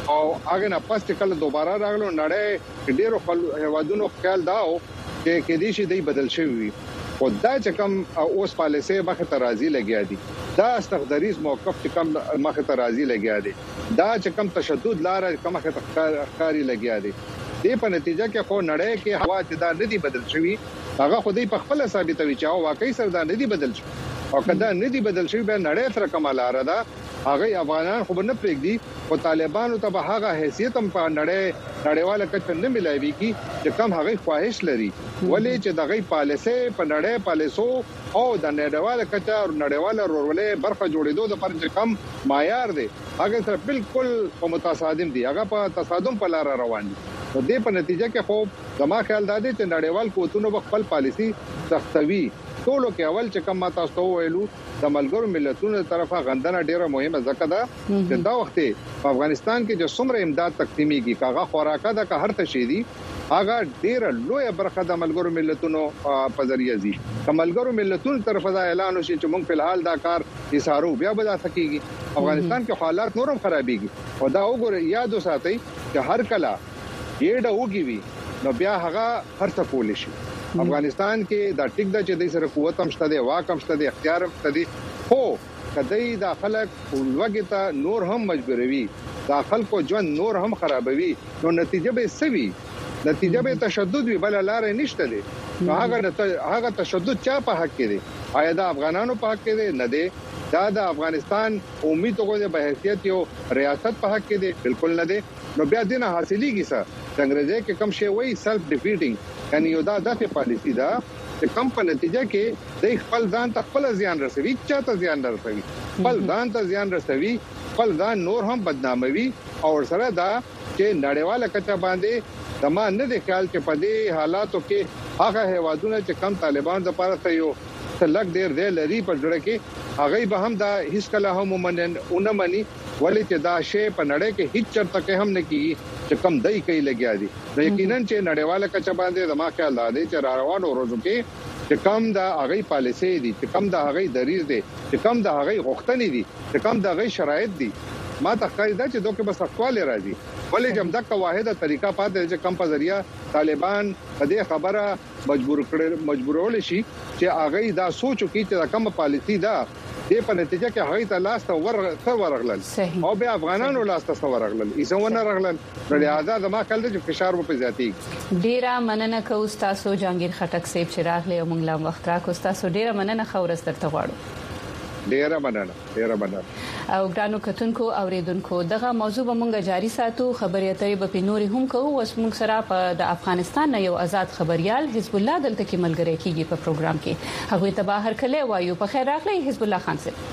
E: او هغه نه پس کله دوباره راغلو نړۍ ډیرو هوادونو خیال داو چې کې دې شي دی بدل شوی او دا چې کوم اوس پالیسي مخه ته راځي لګیا دي دا استقداریز موقف چې کوم مخه ته راځي لګیا دي دا چې کوم تشدد لار کوم مخه ته ښکاری لګیا دي دې په نتیجه کې خو نړۍ کې هوا چې دا ندي بدل شوی هغه خو دې په خپل ثابتوي چې واقعي سره دا ندي بدل شوی او کله ندي بدل شوی به نړۍ سره کمال را ده هغه افغانان خو نه پرېږدي او طالبانو ته به هغه حیثیت هم په نړۍ نړیواله کچه نه ملایوي کی چې کم هغه خواهش لري ولې چې دغه پالیسي په نړۍ پالیسو او د نړیواله کچه او نړیواله رولې برخه جوړېدو د پر کم معیار دی هغه سره بالکل په متصادم دي هغه په تصادم په لار روان دي نو دې په نتیجه کې خو زما خیال دا دی چې نړیوال قوتونو خپل پالیسي سختوي ټولو کې اول چې کوم تاسو ویلو د ملګرو ملتونو طرفه غندنه ډیره مهمه ځکه ده چې دا وخت په افغانستان کې چې څومره امداد تقسیمېږي کاغه خوراکه د که هر تشي دي هغه ډیره لوی برخه د ملګرو ملتونو په ذریعہ دي د ملګرو ملتونو طرفه دا اعلان وشي چې موږ په الحال دا کار ایثارو بیا به دا سکیږي افغانستان کې حالات نورم خرابېږي او دا وګوره یاد وساتئ چې هر کله ډېډه وګوي نو بیا هغه هر څه کول شي افغانستان کې دا ټیک ده چې د سره قوت هم شته دی واک هم شته دی اختیار هم شته دی خو کدی دا خلک ولوګه ته نور هم مجبوروي دا خلکو ژوند نور هم خرابوي نو نتیجه به سوي نتیجه به تشدد وی بل لار نشته دی هغه هغه تشدد چا په حق کې دی آیا دا افغانانو په حق کې دی نه دی دا د افغانستان امید وګړي به حیثیت یو ریاست په حق کې دی بالکل نه دی نو بیا دینه حاصلېږي څه څنګه چې کوم شی وایي سلف ډیفیټینګ یعنی یو دا دغه پالیسی دا چې کوم په نتیجه کې د خپل ځان ته خپل زیان رسوي چاته زیان رسوي خپل ځان ته زیان رسوي خپل ځان نور هم بدناموي او سره دا چې نړیواله کچه باندې دما نه د خیال چې په دې حالاتو کې هغه هوادونه چې کم طالبان د پاره ته یو تلک ډیر دی لري په جوړه کې هغه به هم دا هیڅ کله هم ومنن اونمني ولې چې دا شی په نړۍ کې هیڅ چرته کې هم نه کیږي چې کم دای کوي لګیا دي یقینا چې نړیواله کچه باندې زما خیال دی چې را روانو ورځو کې چې کم دا هغه پالیسي دي چې کم دا هغه دریز دي چې کم دا هغه غوښتنې دي چې کم دا هغه شرایط دي ما ته ښکاري دا چې دوی به سختواله راځي ولې چې همدغه واحده طریقه پاتې چې کم په ذریعہ طالبان په دې خبره مجبور کړي مجبورول شي چې هغه دا سوچو کې چې کوم پالیسي دا دې په نتیجه کې هغه ته لاس ته ور ورغلل او به افغانانو لاس ته ورغلل ایسونه رغلل د آزاد ما کله چې فشار په زیاتی
A: ډیره مننه کوم تاسو جهانگیر خټک صاحب چې راغلی او موږ لا وخت راکو تاسو ډیره مننه خورس درته غواړو
E: ډیره مننه ډیره مننه
A: او ګرانو کتونکو اوریدونکو دغه موضوع به مونږ جاری ساتو خبري اترې به په نوري هم کوو اوس موږ سره په د افغانستان نه یو آزاد خبريال حزب الله دلته کې ملګری کیږي په پروګرام کې هغه ته بهر کله وایو په خیر راغلی حزب الله خان صاحب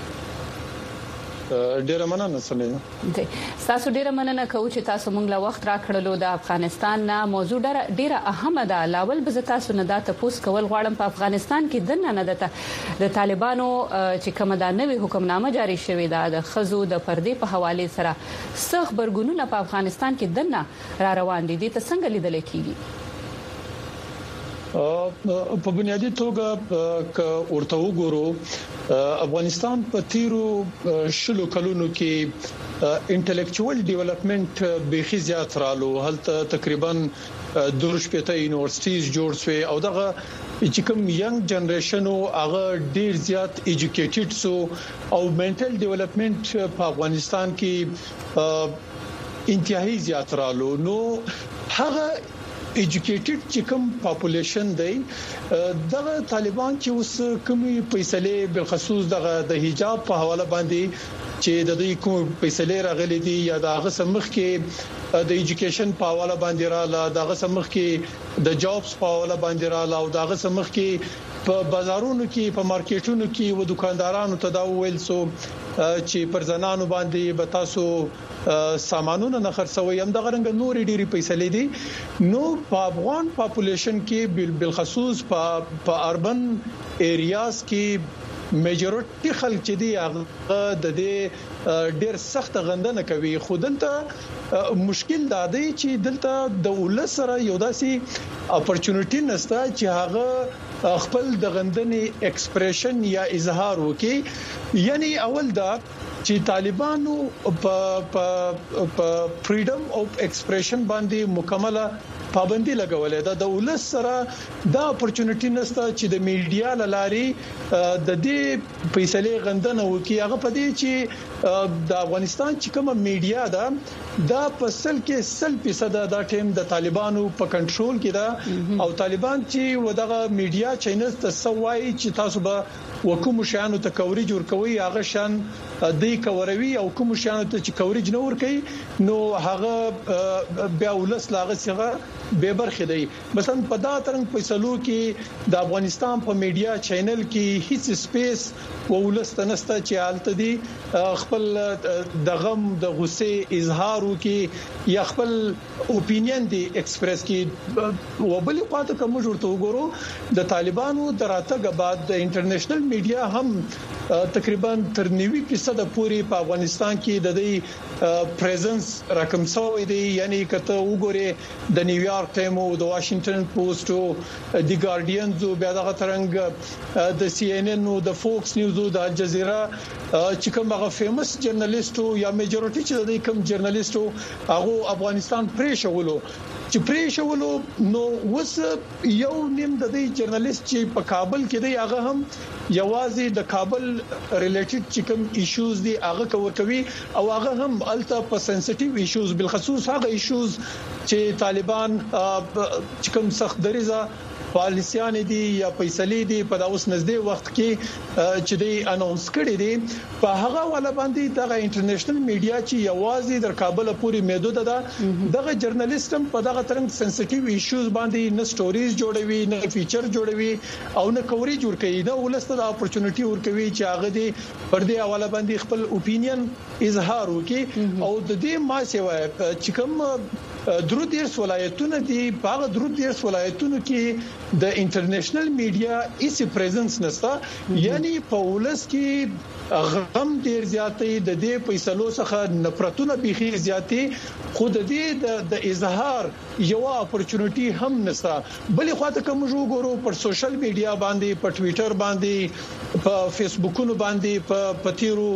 F: ډیره مننه سلیم
A: تاسو ډیره مننه کوم چې تاسو مونږ لا وخت راکړلو د افغانستان نه موضوع ډیره اهمه ده لاول به تاسو نه دا تاسو کول غواړم په افغانستان کې دنه نه ده د طالبانو چې کوم دا نوې حکمنامه جاری شوې ده د خزو د پردې په حواله سره سخت برګونونه په افغانستان کې دنه را روان دي د څنګه لیدل کیږي
F: په بنیادی توګه ک ورته وګورو افغانستان په تیرو شلو کلونو کې انټلیکچوال ډیولپمنٹ به خي زیات رالو هلته تقریبا درش پته یونیورسيټیز جوړ شوي او دغه چې کوم ینګ جنریشن او هغه ډیر زیات ایجوکیټډ سو او منټل ډیولپمنٹ په افغانستان کې انتهایی زیات رالو نو هغه ایجوکیټډ چې کوم پاپولیشن دی دغه طالبان چې اوس کومي فیصله بالخصوص دغه د حجاب په حواله باندې چې د دې کوم فیصله راغلي دي یا دغه سمخ کې د ایجوکیشن په حواله باندې را دغه سمخ کې د جابس په حواله باندې را او دغه سمخ کې په بازارونو کې په مارکیټونو کې و دکاندارانو ته دا ویل سو چې پر زنانو باندې به تاسو سامانونه نه خرڅوي هم د غرنګ نورې ډېری پیسې لیدي نو په افغان پاپولیشن کې بالخصوص په په اربن ایریاز کې میجورټي خلک چې دی هغه د دې ډېر سخت غندنه کوي خو دلته مشکل دا دی چې دلته د ولس سره یو داسې اپورچونټی نشته چې هغه خپل د غندنې ایکسپریشن یا اظهار وکي یعنی اول دا چې طالبانو په په فریډم اف ایکسپریشن باندې مکمله پابندي لګولې ده. د ولس سره دا اپورچونټی نشته چې د میډیا لاري د دې فیصله غندنه وکي. هغه په دې چې د افغانستان چې کومه میډیا ده دا په سل کې سل فیصد دا ټیم د طالبانو په کنټرول کې ده او طالبان چې ودغه میډیا چینل ته سوای چې تاسو به وکوم شانو ته کوریج ورکوي هغه شان د کوروي او کوم شانو ته چې کوریج نه ورکوي نو هغه بیا ولس لاغه څنګه به برخه دی. مثلا په دا ترنګ فیصلو کې د افغانستان په میډیا چینل کې هیڅ سپیس ولست نسته چې حالت دي خپل د غم د غصه اظهار وکي یا خپل اوپینین دی ایکسپریس کې. وبلی خواته کوم جوړته وګورو د طالبانو دراتګ بعد د انټرنیشنل میډیا هم تقریبا تر نوي فیصد پورې په افغانستان کې د دې پریزنس رقم سوی دی. یعنی کته وګوري د نیویارک ټایمز او د واشنگټن پوسټ او د ګارډین زو بیا دغه ترنګ د سی ان ان او د فوکس نیوز او د الجزیره چې کوم هغه فیمس جرنالیستو یا میجورټی چې د کوم جرنالیستو هغه افغانستان پرې شولو چې پرې شولو نو وس یو نیم د دې جرنالیست چې په کابل کې دی هغه هم یوازې د کابل ریلیټډ چې کوم ایشوز دي هغه کور کوي او هغه هم الته په سنسټیو ایشوز بالخصوص هغه ایشوز چې طالبان چې کوم سخت دریزه پالیسیان دي یا فیصلې دي په داوس نږدې وخت کې چې دی اناونس کړی دي په هغه ولا باندې دغه انټرنیشنل میډیا چې یوازې در کابل پورې محدود ده دغه جرنالیستم په دغه ترنګ سنسټیو ایشوز باندې نه سټوریز جوړوي نه فیچر جوړوي او نه کوریج ورکوي نه ولسته د اپورچونټی ورکوي چې هغه دي پر دې حواله باندې خپل اوپینین اظهار وکي او د دې ما سیوای چې کوم درود دیرس ولایتونه دي په درود دیرس ولایتونو کې د انټرنیشنل میډیا هیڅ پریزنس نشته. یعنی په ولس کې غم ډیر زیاتې د دې فیصلو څخه نفرتونه بيخي زیاتې خود دې د اظهار یو اپورچونټی هم نشته. بلې خواته کوم جو ګورو پر سوشل میډیا باندې په ټوئیټر باندې په فیسبوکونو باندې په پتیرو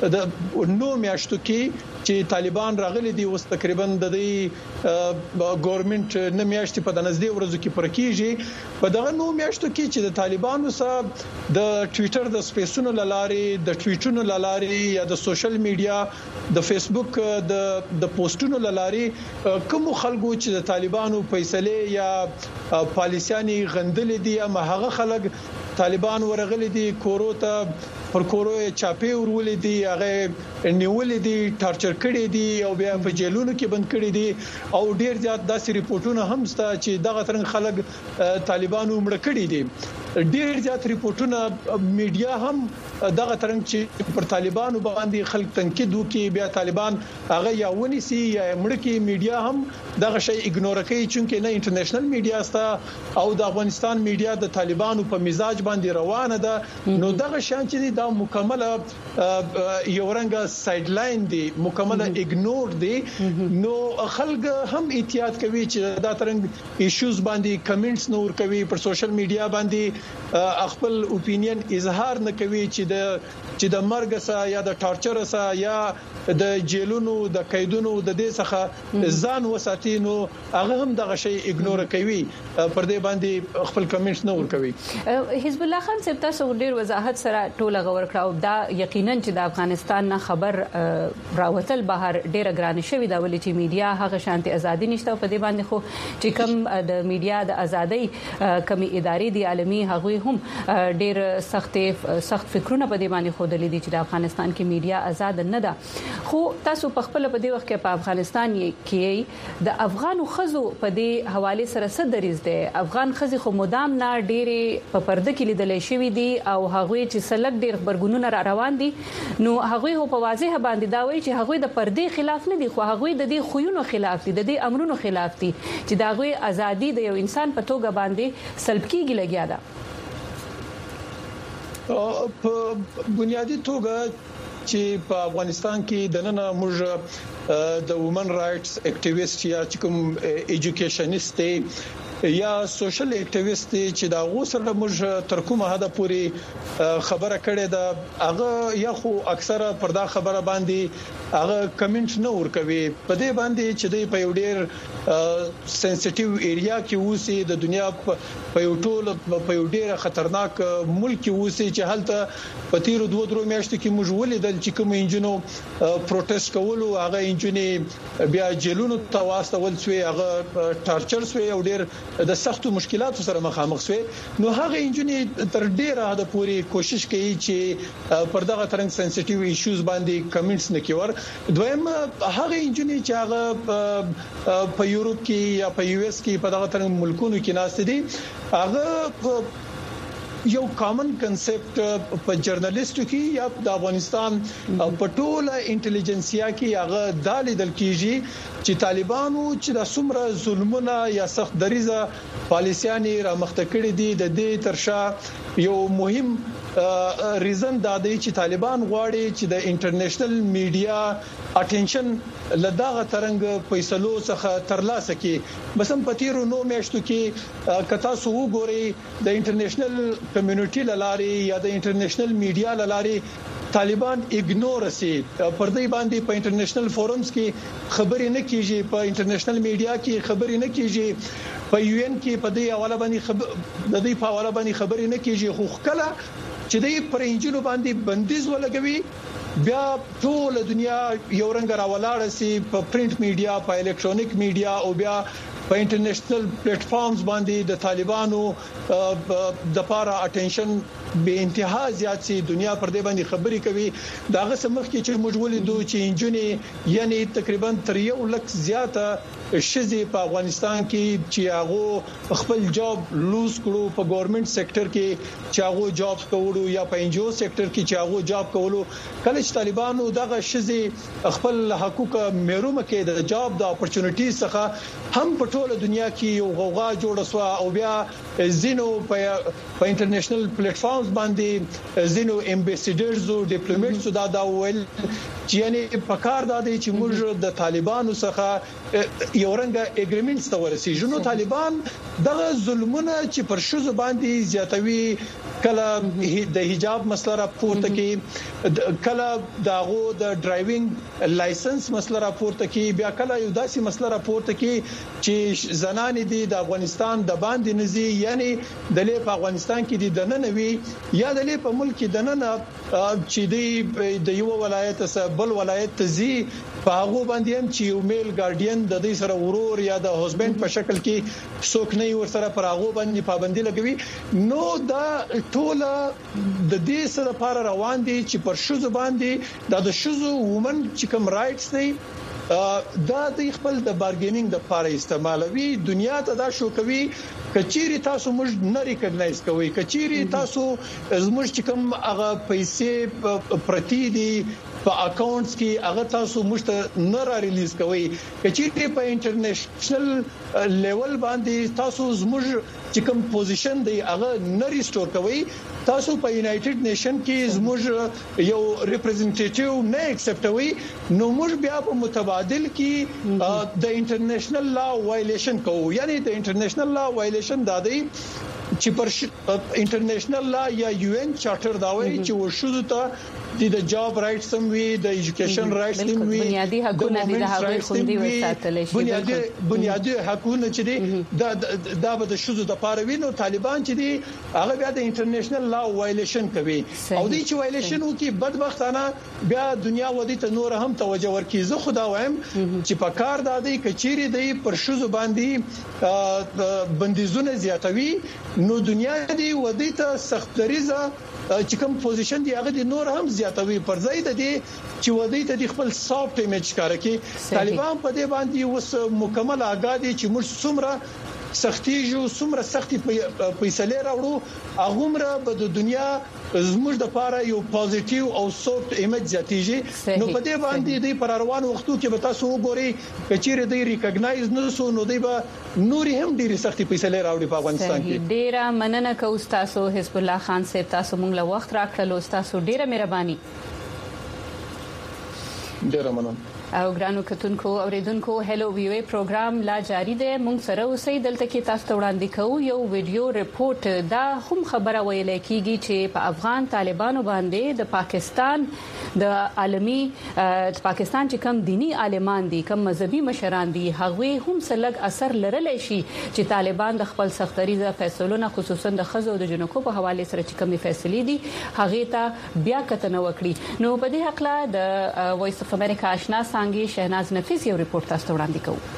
F: د نو میاشتو کې چې طالبان راغلي دي اوس تقریبا د دې ګورنمنت نه میاشتې په دنځدې ورځو کې پرکیږي په دغه نو میاشتو کې چې د طالبانو سره د ټوئیټر د سپیسونو لارې د ټوئیټونو لارې یا د سوشل میډیا د فیسبوک د د پوسټونو لارې کوم خلکو چې د طالبانو فیصله یا پالیسياني غندل دي اما هغه خلک طالبان ورغلي دي کوروته پر کورو چاپی ورولې دي هغه نیولې دي ټارچر کړي دي او بیا په جیلونو کې بند کړي دي او ډیر زیات داسې ریپورتونه هم ستا چې دغه ترنګ خلک طالبانو مړ کړي دي. ډیر زیات ریپورتونه میډیا هم دغه ترنګ چې پر طالبانو باندې خلک تنقید وکي بیا طالبان هغه یا ونیسي یا مړ کې میډیا هم دغه شی اګنور کوي چې نه انټرنیشنل میډیا ستا او د افغانستان میډیا د طالبانو په مزاج باندې روانه ده. نو دغه شان چې دا مکمله یو رنګه سایډ لاین دی مکمله اګنور دی نو خلک هم احتیاط کوي چې دا ترنګ ایشوز باندې کمنټس نور کوي پر سوشل میډیا باندې خپل اوپینین اظهار نه کوي چې د چې د مرګ سره یا د ټارچر سره یا د جیلونو د قیدونو د دې څخه ځان وساتي نو هغه هم دغه شی اګنور کوي پر دې باندې خپل کمنټس نه ور کوي.
A: حزب الله خان صاحب تاسو ډیر وضاحت سره ټوله غوړ کړو دا یقینا چې د افغانستان نه خبر راوتل بهر ډیره ګران شوی دا ولې چې میډیا هغه شانتي ازادي نشته په دې باندې خو چې کوم د میډیا د ازادۍ کمی ادارې دی عالمي هغه هم ډیر سخت سخت فکرونه په دې باندې خو دلی دي چې د افغانستان کې میډیا آزاد نه ده. خو تاسو په خپل په دې وخت کې په افغانستان کې د افغانو خزو په دې حواله سره څه دریز ده افغان خزي خو مدام نه ډیره په پرده کې لیدل شوی دي او هغه چې سلک ډیر خبرګونونه را روان دي نو هغه په واضح باندې دا وایي چې هغه د پردې خلاف نه دي خو هغه د دې خوونو خلاف دي د دې امرونو خلاف دي چې دا هغه ازادي د یو انسان په توګه باندې سلب کیږي لګیا ده.
F: په بنیادی توګه چې په افغانستان کې د نن موږ د وومن رائټس اکټیویست یا چې کوم ایجوکیشنست یا سوشل اکټیویست چې دا غوسره موږ تر کومه حد پورې خبره کړې ده هغه یا خو اکثره پر دا خبره باندې هغه کمنټ نه ورکوي په دې باندې چې د په یو ډیر سنسټیو ایریا کې اوسي د دنیا په یو ټول په یو ډیر خطرناک ملک کې اوسي چې هلته په تیر دوه درو میاشتو کې موږ ولیدل چې کوم انجنونو پروتست کولو هغه انجنې بیا جیلونو ته واستول شوی هغه ټارچر شوی او ډیر د سختو مشکلاتو سره مخامخ شوی نو هغه انجنې تر ډیره حد پورې کوشش کوي چې پر دغه ترنګ سنسټیو ایشوز باندې کمنټس نه کوي دویم هغه انجنې چې هغه په یورپ کې یا په یو اس کې په دغه ترنګ ملکونو کې ناشته دي هغه یو کامن کنسپټ په جرنالیستو کې یا د افغانستان په ټوله انټيليجنسیا کې هغه د لیدل کیږي چې طالبانو چې د څومره ظلمونه یا سخت دریزه پالیسياني را مخته کړې دي د دې ترشا یو مهم ریزن دا دی چې طالبان غواړي چې د انټرنیشنل میډیا اټینشن لداغه ترنګ فیصلو څخه ترلاسه کړي مثلا په تیرو نو میاشتو کې کتا سو وګوري د انټرنیشنل کمیونټي لاري یا د انټرنیشنل میډیا لاري طالبان اګنور سي پر دې باندې په انټرنیشنل فورمز کې خبرې نه کیږي په انټرنیشنل میډیا کې خبرې نه کیږي په یو ان کې په دې حواله باندې خبر د دې په حواله باندې خبرې نه کیږي خو کله چې دې پر انجینو باندې بندیز ولګوي بیا ټول دنیا یو رنګ راولاړ سي په پرینټ میډیا په الکترونیک میډیا او بیا په انټرنیشنل پلیټ فارمز باندې د طالبانو د پاره اټینشن به انتها زیات سي دنیا پر دې باندې خبري کوي داغه سمخ کې چې موږ ولیدو چې انجونی یعنی تقریبا تر یو لک زیاته شذي په افغانستان کې چې هغه خپل جاب لوز کړو په ګورنمنت سېکټر کې چې هغه جابز کولو یا په ان جی او سېکټر کې چې هغه جاب کولو کله چې طالبانو دغه شذي خپل حقوق محروم کې د جاب د اپورتونټی څخه هم په ټوله دنیا کې یو غوغا جوړ شو او بیا زینو په په انټرنیشنل پلیټ فارمز باندې زینو امبیسیډرز او ډیپلوماټس دا دا ویل چې یعنی په کار د دې چې موږ د طالبانو څخه یو رنګه اګریمنټس ته ورسېږو نو طالبان دغه ظلمونه چې پر شوز باندې زیاتوي کله د حجاب مسله راپورته کوي کله داغو د ډرایوینګ لایسنس مسله راپورته کوي بیا کله یو داسې مسله راپورته کوي چې زنان دي د افغانستان د باندې نزي یعنی د لې په افغانستان کې دي د ننوي یا د لې په ملک د نن چې دی د یو ولایت سره بل ولایت تزي په هغه باندې هم چې یو میل ګارډین د دې سره ورور یا د هسبند په شکل کې څوک نه ور سره پر هغه باندې پابندي لګوي نو دا ټوله د دې سره لپاره روان دي چې پر شوز باندې د شوزو وومن چې کوم رائټس دي دا د خپل د بارګینینګ د لپاره استعمالوي دنیا ته دا شو کوي کچيري تاسو موږ نه ریکګنایز کوي کچيري تاسو زموږ چې کوم هغه پیسې پرتی دي په اکاونټس کې هغه تاسو موږ ته نه را ریلیز کوي کچيري په انټرنیشنل لیول باندې تاسو زموږ چې کوم پوزیشن دی هغه نه ریسټور کوي تاسو په یونایټډ نیشن کې زموږ یو ریپرزنټیټیو نه اکسپټوي نو موږ بیا په متبادل کې د انټرنیشنل لا وایلیشن کوو یعنی د انټرنیشنل لا وایلیشن د دې چې پر انټرنیشنل لا یا یو ان چارټر دا وایي چې ورشو ته د جاب رائټس هم وي د ایجوکیشن رائټس هم وي
A: بنیادی حقوقونه دي د هغوی خوندي وساتل شي
F: بنیادی بنیادی حقوقونه چې دي دا دا به د شوزو د پاره وینو طالبان چې دي هغه بیا د انټرنیشنل لا وایلیشن کوي او دې چې وایلیشن وکي بدبختانه بیا دنیا ودی ته نور هم توجه ورکړي زه خدا وایم چې په کار د دې کچيري دی پر شوزو باندې بندیزونه زیاتوي نو دنیا دی ودی ته سخت دریزه چې کوم پوزیشن دی هغه د نور هم زیاتوي پر ځای د دې چې ودی ته د خپل سافټ ایمیج کار کوي طالبان په دې باندې اوس مکمل آگادي چې موږ څومره سختي جو څومره سختي فیصله راوړو هغه به د دنیا زموږ د لپاره یو پوزټیو او سافټ ایمیج زیاتیږي نو په دې باندې د پر روان وختو کې به تاسو وګورئ کچېره د ریکګنایز نه سو نو دی به نوري هم ډیره سختي فیصله راوړي په افغانستان کې
A: ډیره مننه کوم تاسو حزب الله خان صاحب تاسو موږ له وخت راکړلو تاسو ډیره مهرباني
F: ډیره مننه
A: او ګرانو کتونکو اوریدونکو هلو وی او ای پروګرام لا جاری دی. مونږ سره اوسئ. دلته کې تاسو ته وړاندې کوو یو ویډیو ریپورت. دا هم خبره ویل کیږي چې په افغان طالبانو باندې د پاکستان د عالمي د پاکستان چې کم دینی عالمان دي، کم مذهبي مشران دي، هغه هم سلګ اثر لرلی شي چې طالبان د خپل سختريزه فیصلونه خصوصا د خزو د جنکو په حواله سره چې کومې فیصلې دي هغه ته بیا کتنه وکړي. نو په دې حق لا د وایس اف امریکا آشنا څنګه شهناز نفیس یو ریپورت تاسو ته وړاندې کوو.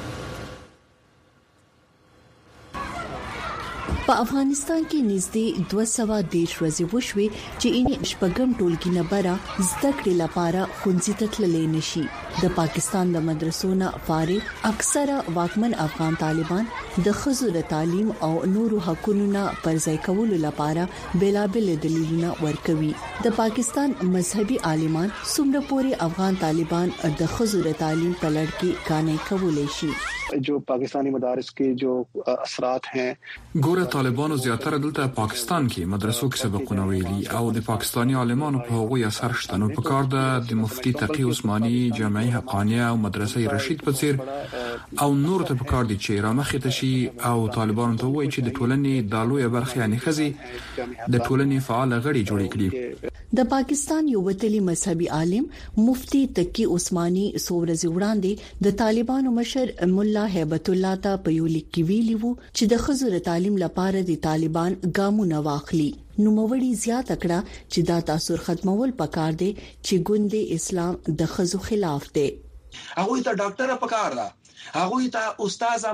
G: په افغانستان کې نږدې دوه سوه دیرش ورځې وشوي چې ان شپږم ټولګي نه بره زده کړې لپاره ښوونځي ته تللی نشي. د پاکستان د مدرسو نه فارغ اکثره واکمن افغان طالبان د ښځو د تعلیم او نورو حقوقو نه پرځای کولو لپاره بېلابېل دلیلونه ورکوي. د پاکستان مذهبي عالمان څومره پورې افغان طالبان د ښځو د تعلیم په لړ کې کانې کولای شي.
H: जो पाकिस्तानी मदारिस के जो असरात हैं
I: ګوره طالبانو زیاتره دلته پاکستان کې مدرسو کې سبقونه ویلي او د پاکستانی عالمانو په هغوی اثر شته. نو په کار د مفتی تقی عثماني جامعه حقانیه او مدرسې رشید په څیر او نور ته په کار دي چې رامخې ته شي او طالبانو ته وایي چې د ټولنې د لوی برخه یعنی خزي د ټولنې فعال غړي جوړ کړي.
G: د پاکستان یو وتلی مذهبي عالم مفتی تقی عثماني سورز وړاندې د طالبانو مشر مولا هیبت الله ته په یو لیک کې ویلي وو چې د خزر تعلیم لپاره د طالبان ګامونه واخلي. نو موړي زیات کړه چې دا تاثیر ختمول پکار دي چې ګوند اسلام د خزو خلاف دي.
J: هغه ته ډاکټر پکار ده، هغه ته استاد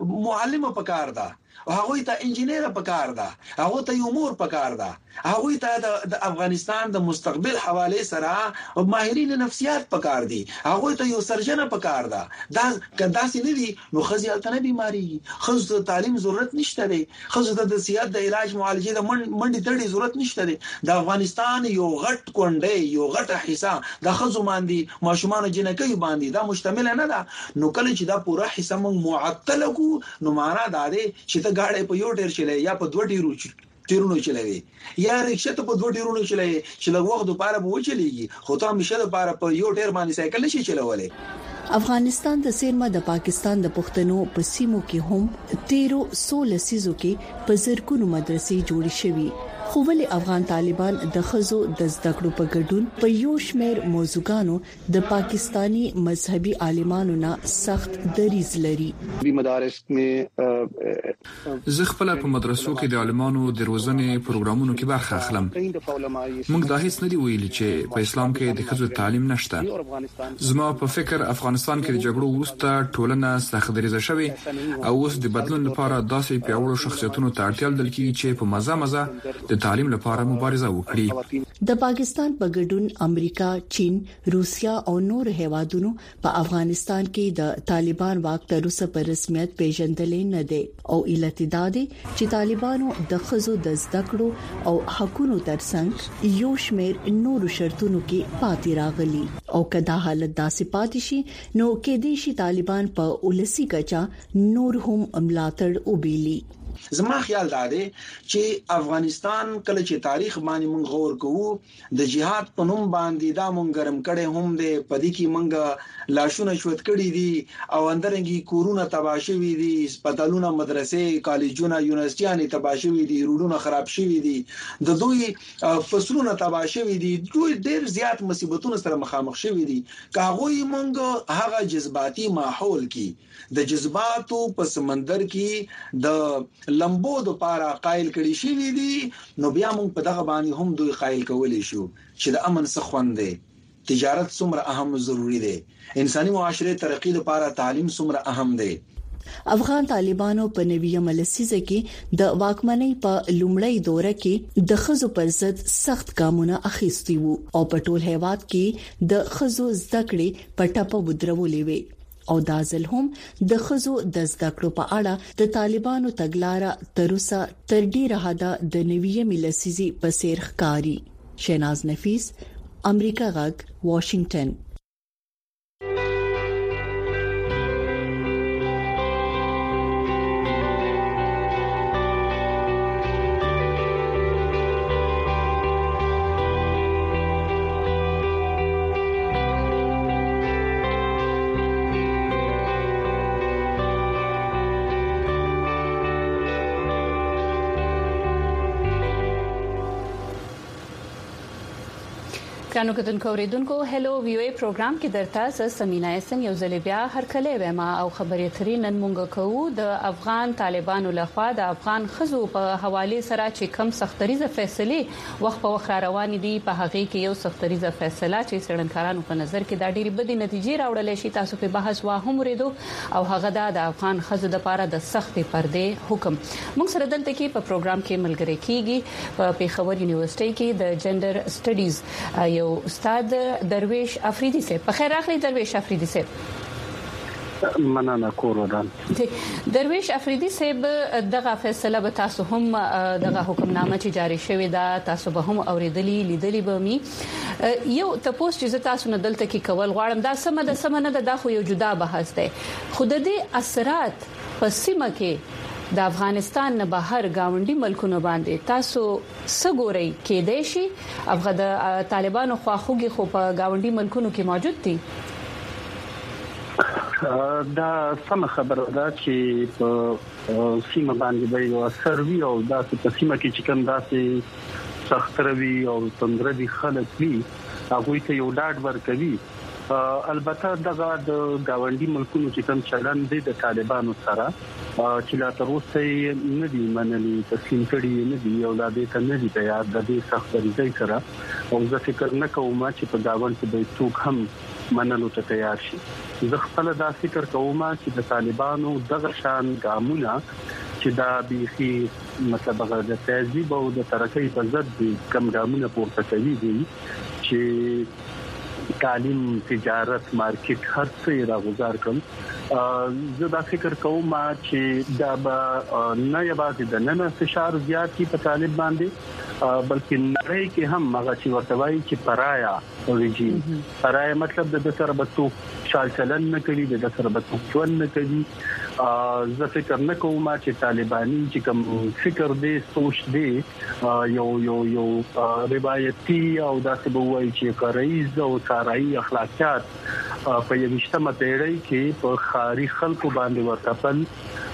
J: معلم پکار ده، هغه ته انجنیر پکار ده، هغه ته یو مور پکار ده، هغه ته د افغانستان د مستقبل حواله سره ماهرین نفسیات پکار دي، هغه ته یو سرجن پکار ده. دا کدا سي نه دي نو خزيالته نه بيماري، خزو ته تعلیم ضرورت نشته دي، خزو ته د صحت د علاج معالجه د منډي تړي ضرورت نشته دي. د افغانستان یو غټ کونډه یو غټه حصہ د خزو باندې ماشومان جنکې باندې دا مشتمل نه ده. نو کله چې دا پوره حصہ موږ معطل کو نو معنا دا دی چې ته گاډي په یو ډیر چلے یا په دوه ډیرو ټیرونو چلوي یا رکشا ته په دوه ډیرونو چلوي چې له وخت لپاره به وچلېږي، خو ته همیشه لپاره په یو ډیر باندې سایکل نشي چلولای.
G: افغانستان د سیمه د پاکستان د پښتنو په سیمو کې هم تیرو سولہ سیزو کې په زرګونو مدرسې جوړې شوې. خو ولې افغان طالبان د خزو د زده کړو په ګډون په یو شمېر موضوعګانو د پاکستانی مذهبي عالمانو نه سخت دریځ لري.
H: د مدارس کې
I: زه خپل په مدرسو کې د عالمانو د روزنې پروګرامونو کې برخه اخلم. موږ دا هیڅ نه دی ویلي چې په اسلام کې د خزو تعلیم نشته. زما په فکر افغانستان کې د جګړو وروسته ټولنه سخت دریځ شوی او اوس د بدلون لپاره داسې پیاوړو شخصیتونو ته اړتیا لري چې په مزه مزه د تعلیم لپاره مبارزه وکړي.
G: د پاکستان په ګډون امریکا، چین، روسیا او نور هیوادونو په افغانستان کې د طالبان واک تر اوسه په رسمیت پیژندلې نه دي او علت دا دی چې طالبانو د خزو د زده کړو او حقوقو ترڅنګ یو شمېر نورو شرطونو کې پاتې راغلي او کدا حالت داسې پاتې شي نو کې دي چې طالبان په ولسی کچا نور هم ملاتړ وبېلي.
J: زما خیال دا دی چې افغانستان کله چې تاریخ باندې مونږ غور کوو د جهاد په نوم باندې دا مونږ ګرم کړي هم دي، پدې کې مونږ لاشونه شوت کړي دي او اندرنګي کورونه تباشوي دي، هسپتالونه، مدرسې، کالجونه، یونیورسيټیانې تباشوي دي، روډونه خراب شوي دي، د دوی فصلونه تباشوي دي، دوی ډېر زیات مصیبتونو سره مخامخ شوي دي. کاغوي مونږ هغه جذباتي ماحول کې د جذباتو په سمندر کې د لمبو د پاره قائل کړي شي دي، نو بیا موږ په دغه باندې هم دوی قائل کولې شو چې د امن څخه خوند دی، تجارت څومره اهم ضروری دی، انساني معاشره ترقی لپاره تعلیم څومره اهم دی.
G: افغان طالبانو په نوې ملسیزه کې د واکمنۍ په لومړی دوره کې د خزو پر ضد سخت ګامونه اخیستي وو او په ټول هیواد کې د خزو زده کړې په ټاپه ودرولې وې او دا ځل هم د خزو د زده کړو په اړه د طالبانو تګلارې تر اوسه تر ډیره حده د نوې ملسیزي په سیر ښکاری. شهناز نفیس، امریکا غږ، واشنگټن.
A: ګرانو کتونکو اوریدونکو هلو وی او ای پروګرام کې درته ز سمینا احسن یو ځل بیا هر کله وما او خبرې ترې نن مونږ کوو د افغان طالبانو لخوا د افغان خزو په حواله سره چې کم سختریزه فیصله وخت په وخت روان دي په هغه کې یو سختریزه فیصله چې سړنکارانو په نظر کې د ډېری بدی نتیجې راوړل شي تاسو په بحث واه هم ریدو او هغه د افغان خزو د لپاره د سخت پردې حکم موږ سره دلته کې په پروګرام کې ملګری کیږي په پیښور یونیورسيټي کې د جندر سټډیز یو استاد درویش افریدی صاحب په خیر راغلی درویش افریدی صاحب
H: مننه کوردان
A: درویش افریدی صاحب دغه فیصله به تاسو هم دغه حکمنامه چې جاری شوې ده تاسو به هم اوریدلی لیدلی به می یو تاسو چې تاسو نه دلته کې کول غواړم دا سم د سم نه د خو یو جدا بحث دی خود دې اثرات په سیمه کې د افغانستان نه بهر گاونډي ملکونو باندې تاسو سګوري کې دی شي افغان د طالبانو خواخوږي خو په گاونډي ملکونو کې موجود دي
H: دا سم خبره ده چې په سیمه باندې به یو سروي او دا په سیمه کې چې کوم داسې سختروي او تندردي خلک وي هغه ته یو ډاډ ورکوي البته دغه د گاونډي ملکونو چې کوم چلن دي د طالبانو سره چې لا تر اوسه نه دي منلي تسلیم کړي نه دي او د دې ته نه دي تیار د دې سخت ریځي سره او زه فکر نه کوم چې په گاوند کې به څوک هم منلو ته تیار شي زه خپل دا فکر کوم چې د طالبانو دغه شان ګامونه چې دا بيخي مطلب هغه د تهذیب او د ترقۍ په ضد دي کوم ګامونه پورته کوي دي چې تعلیم تجارت مارکیټ هر څه راغوزار کوم زه دا فکر کوم چې دا به نه یوازې د نن فشار زیات کی په طالب باندې بلکې نړۍ کې هم هغه چې ورته وایي چې پرایا ریجیم پرایا مطلب د سره به تو شال چلن نه کوي د سره به تو ژوند نه کوي زه فکر نه کوم چې طالبانی چې کوم فکر دی سوچ دی یو یو یو روایتي او داسې به وایي چې قرایز او سارای اخلاقیات په یوشتمه پیړۍ کې په خاري خلکو باندې ورتپل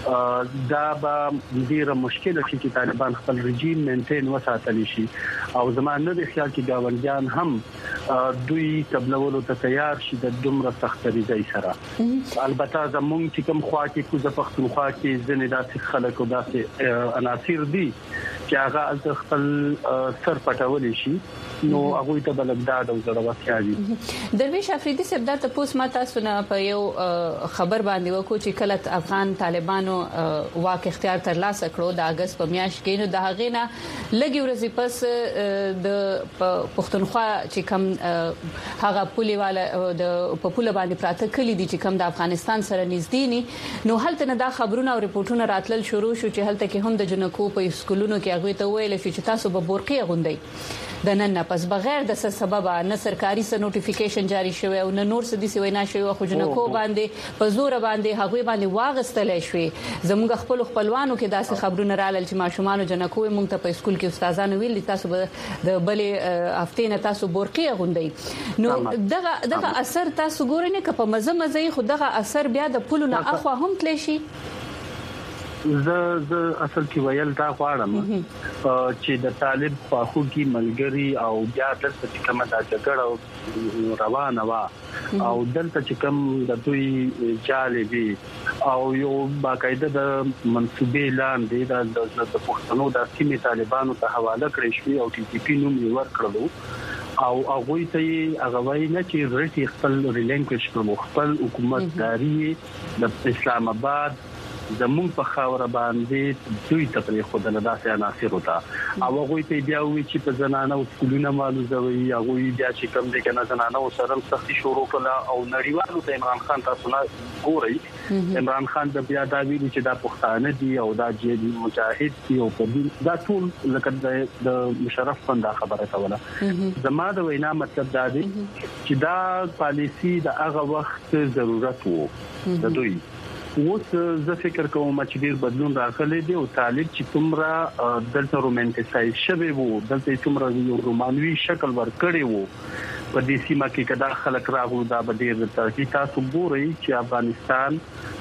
H: دا به ډیره مشکله شي چې طالبان خپل رژیم مینټین وساتلی شي او زمانه د خیال کې گاونډیان هم دوی قبلولو ته تیار شي د دومره سخت ریځي سره البته زمونږ چې کوم خوا کې کوزه پښتونخوا کې ځنې داسې خلک او داسې عناصر دي چې هغه خپل سر پټول شي نو هغه ته بلګداد او زړه وسیالي
A: درویش افریدی صاحب دا تاسو ما تاسو نه په یو خبر باندې وکړو چې کله افغان طالبانو واک اختیار تر لاسه کړو د اگست په میاشت کې نو د هغې نه لګي ورځې پس د پښتونخوا چې کوم هغه پولیواله د په پوله باندې پراته کلی دي چې کوم د افغانستان سره نږدې ني نو هلته نه دا خبرونه او ریپورتونه راتلل شروع شو چې هلته کې هم د جنکو په سکولونو کې هغه ته ویل شي چې تاسو به بورقي غوندي د نن نه پس بغیر د سبب نه سرکاري س نوټیفیکیشن جاری شوی او نه نور څه دي سوي نه شوی خو جنکو باندې په زور باندې هغه باندې واغستل شوی زموږ خپل خپلوانو کې داسې خبرونه رالل چې ماشومان جنکو موږ ته په سکول کې استادانو ویل تاسو به د بلې هفته نه تاسو بورقي غوندي نو دغه دغه اثر تاسو ګورئ نه ک په مزه مزه خو دغه اثر بیا د پلو نه اخوا هم تلی شي
H: زه زه اصل کې ویل دا غواړم چې د طالب خواخوږي ملګری او بیا دلته چې کومه د جګړه روانه وا او دلته چې کوم د دوی جالبي او یو باقاعده د منسوبې لاندې د پښتنو د سیمې طالبانو ته حواله کړی شوی او ټي ټي پی نوم یې ورکړلو او هغه ته هغه وایي نه چې رټي خپل ریلینکویش په خپل حکومتداري د اسلام آباد زموږ په خاور باندې دوی ته پرې خو د لداسه عناصر وتا او هغه ته بیا وی چې په زنانه او سکولونه معلوموي هغه بیا چې کوم دي کنه زنانه او سره سختي شروع کړه او نړیوالو ته عمران خان تاسو نه ګوري عمران خان د بیا دا ویلي چې دا پښتانه دي او دا جدي مجاهد دي او په دې دا ټول لکه د مشرف باندې خبره کوله زما د وینا مطلب دا دی چې دا پالیسی د هغه وخت ضرورت وو د دوی اوس زه فکر کوم چې ډیر بدلون راغلی دی او طالب چې څومره دلته رومانټیسایز شوی وو دلته څومره یو رومانوي شکل ورکړی وو په دې سیمه کې کدا خلک راغلو دا به ډیر ترتیب تاسو ګورئ چې افغانستان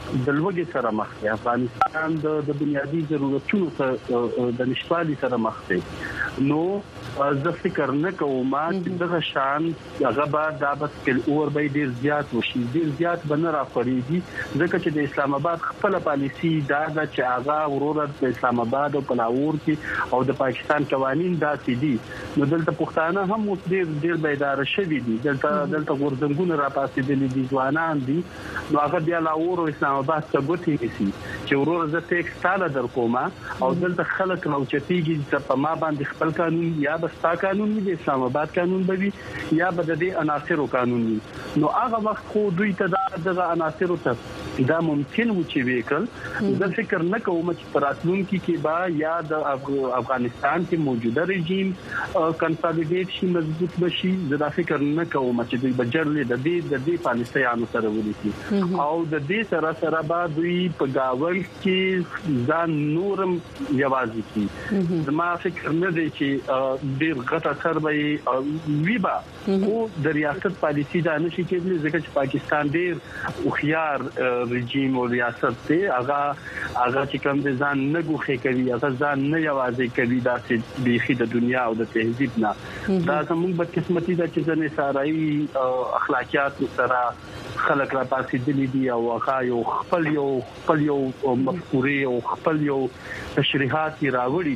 H: د لوګي سره مخ دی. افغانستان د بنیادی ضرورتونو سره د نشټوالي سره مخ دی. نو زه فکر نه کوم چې دغه شان هغه به د بسکل اور به ډیر زیات وشي، ډیر زیات بنه راپریږي، ځکه چې د اسلام آباد خپل پالیسی دا ده چې هغه ورور د اسلام آباد او پلاور کې او د پاکستان قوانين داسې دي. نو دلته پښتانه هم اوس ډیر ډیر بیدار شوي دي، دلته دلته ورزنګونه را پاسې دي، دي ځوانان دي. نو هغه بیا لاور او اسلام آباد ته ګوتې نيسي چې ورور زه ټیکس تاله در کومه او دلته خلک راوچتيږي چې په ما باندې خپل قانون یا بستا قانون دی، اسلام آباد قانون به وي یا به د عناصرو قانون وي. نو هغه وخت خو دوی ته دغه عناصرو ته دا ممکن و چې وکړ. زه فکر نه کوم چې پراتلونکي کې با یا د افغانستان کې موجوده رژیم کنسالیډیټ شي، مضبوط بشي. زه دا فکر نه کوم چې دوی بجرلې د دې د دې پالیسیانو سره ولېږي او د دې سره سره با دوی په گاول کې ځان نورم یوازې کی. زما فکر نه دی چې ډیر غټه اثر به ویبا او د ریاست پالیسی دا نشي کېدلی، ځکه چې پاکستان ډیر خوخيار رژیم او ریاست دی. هغه هغه چې کوم ځان نه ګوخي کوي، هغه ځان نه یوازې کوي، دا چې بيخي د دنیا او د تهذیب نه دا زموږ بدقسمتي ده چې ځنې ساري اخلاقیات سره خلک را پاسې دي دي او هغه یو خپل یو خپل یو مفکورې او خپل یو تشریحات راوړي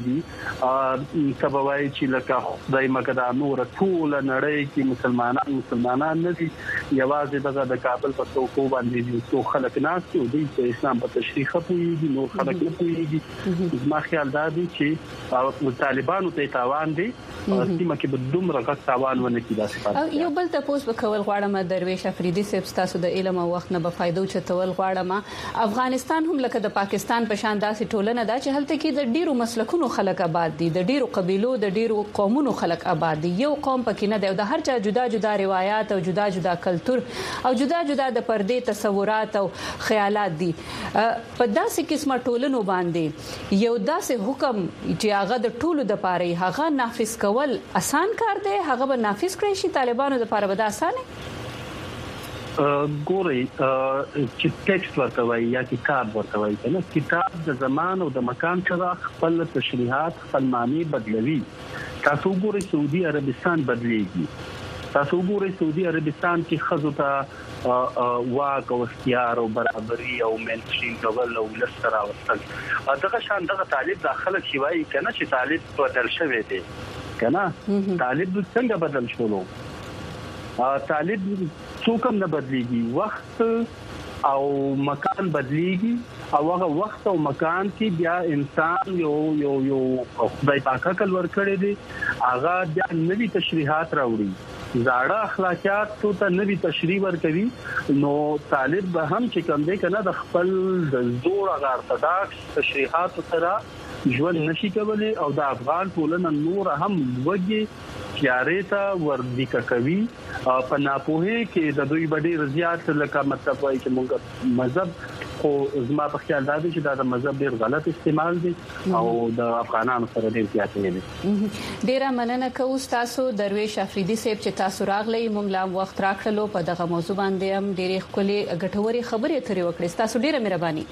H: دي. سبوای چې لکه دای مګدا نور ټول نړۍ کې مسلمانان مسلمانان نه دي، یوازې دغه د کابل په توکو باندې دي څو خلک ناس دي دوی په اسلام په تشریح کوي، نور خلک نه کوي. ما خیال دا دی چې طالبانو ته تاوان دي، سیمه کې به دومره غټ تاوان ونه کیدا صفات.
A: یو بل تاسو په کول غواړم درویش افریدي صاحب، تاسو د علم او وخت نه به فائدو چتول غواړم. افغانستان هم لکه د پاکستان په شان داسې ټولنه ده چې هلته کې د ډیرو مسلکونو خلک آباد دي، د ډیرو قبيلو د ډیرو قومونو خلک آباد دي. یو قوم پکې نه دی او د هر چا جدا جدا روایت او جدا جدا کلچر او جدا جدا د پردې تصورات او خیالات دي. په داسې قسمه ټولنو باندې یو داسې حکم چې هغه د ټولو د پاره هغه نافذ کول آسان کار دی، هغه به نافذ کړی شي طالبانو د پاره به دا آسانه
H: ګوري چې ټیکسټ ورکوي یا کتاب ورکوي. کنه کتاب د زمان او د مکان سره خپل تشریحات خپل معنی بدلوي. تاسو ګوري سعودي عربستان بدليږي، تاسو ګوري سعودي عربستان کې خزو ته واک او اختیار او برابرۍ او مینستریم ډول او لسر او وصل دغه شان دغه طالب داخله شوی کنه چې طالب بدل شوی دی. کنه طالب څنګه بدل شولو؟ طالب څوک هم نه بدليږي، وخت او مکان بدليږي او هغه وخت او مکان کې بیا انسان یو یو یو خدای پاک کل ور کړی دی، هغه بیا نوې تشریحات راوړي، زاړه اخلاقیات ته نوې تشریح ور کوي. نو طالب به هم چې کوم دی کنه د خپل د زور هغه ارتداکس تشریحات سره ژوند نشي کولای او د افغان ټولنه نور هم وګي تیارې ته وردی کوي. په ناپوهي کې د دوی بډې رضایت لکه مطلب وایي چې موږ مذهب خو زما په خیال دا دی چې دا د مذهب ډیر غلط استعمال دي او د افغانانو سره ډیر زیات نه دي.
A: ډیره مننه کوم تاسو درویش افریدي صاحب چې تاسو راغلی موږ لا وخت راکړلو په دغه موضوع باندې هم ډیره خولي غټوري خبرې ترې وکړې. تاسو ډیره مهرباني.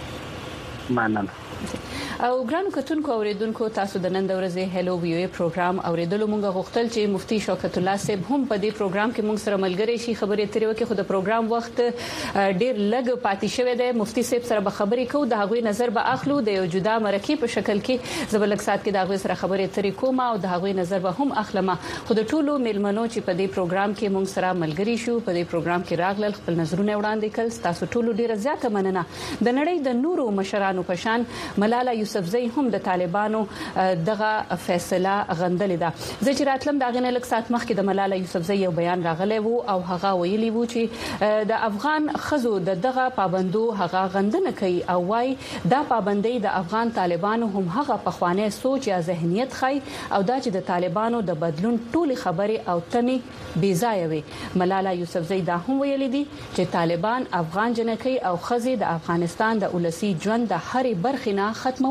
H: مننه.
A: او ګران کتونکو اوریدونکو تاسو د نن د ورځې هلو ویو پروګرام اوریدلو مونږ غوښتل چې مفتي شوکت الله صاحب هم په دې پروګرام کې مونږ سره ملګری شي، خبرې ترې وکړي. خو د پروګرام وخت ډیر لږ پاتې شوی دی. مفتي صاحب سره به خبرې کوو، د هغوی نظر به اخلو د یو جدا مرکه په شکل کې زبلک سات کې د هغوی سره خبرې ترې کوم او د هغوی نظر به هم اخلم. خو د ټولو میلمنو چې په دې پروګرام کې مونږ سره ملګری شو، په دې پروګرام کې راغلل، خپل نظرونه وړاندې کړل. تاسو ټولو ډیره زیاته مننه. د نړۍ د نورو مشرانو په شان ملاله یوسفزۍ هم د طالبانو دغه فیصله غندلې ده. زه چې راتلم دا غنه لک سات مخکې د ملاله یوسفزۍ یو بیان راغلی وو او هغه ویلي وو چې د افغان خزو د دغه پابندو هغه غندنه کوي او وايي دا پابندۍ د افغان طالبانو هم هغه پخوانی سوچ یا ذهنیت خای او دا چې د طالبانو د بدلون ټولي خبرې او تمي بې ځای وي. ملاله یوسفزۍ دا هم ویلي دي چې طالبان افغان جنکۍ او خزي د افغانستان د ولسی ژوند د هرې برخې نه ختمول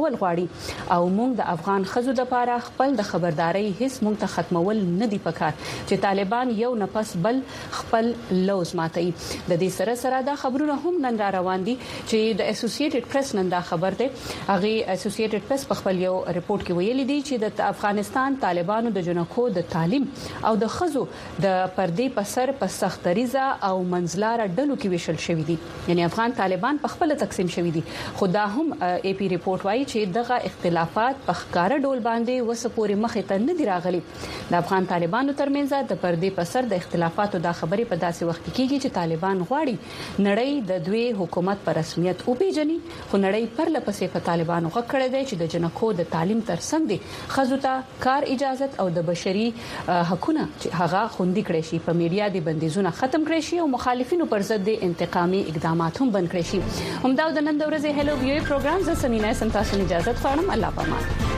A: ختمول غواړي او موږ د افغان خزو د لپاره خپل د خبرداري هیڅ موږ ته ختمول نه دی پکار چې طالبان یو نفس بل خپل لوز ماتي. د دې سره سره دا خبرونه هم نن را روان دي چې د اسوسییټډ پریس نن دا خبر ده. هغه اسوسییټډ پریس په خپل یو ریپورت کې ویلي دي چې د افغانستان طالبانو د جنکو د تعلیم او د خزو د پردې په سر په سختریزه او منځلاره ډلو کې ویشل شوې دي. یعنی افغان طالبان په خپل تقسیم شوې دي. خدا هم ای پی ریپورت وايي چې دغه اختلافات په ښکارا ډول باندې وسپوري مخې ته نه دی راغلي. د افغان طالبانو ترمنځ د پردې په سر د اختلافاتو د خبرې په داسې وخت کې کیږي چې طالبان غواړي نړۍ د دوی حکومت پر رسمیت او پیژني، خو نړۍ پر لپسې په طالبانو غکړه دی چې د جنکو د تعلیم ترڅنګ دي خزو ته کار اجازه او د بشري حقوقو چې هغه خوندي کړی شي، په میډیا د بندیزونه ختم کړی شي او مخالفینو پر ضد د انتقامي اقدامات هم بند کړی شي. همدا د نن د ورځې هلو ویو پروګرام ز سمینه سم تاسو اجازه غواړم. الله پامان.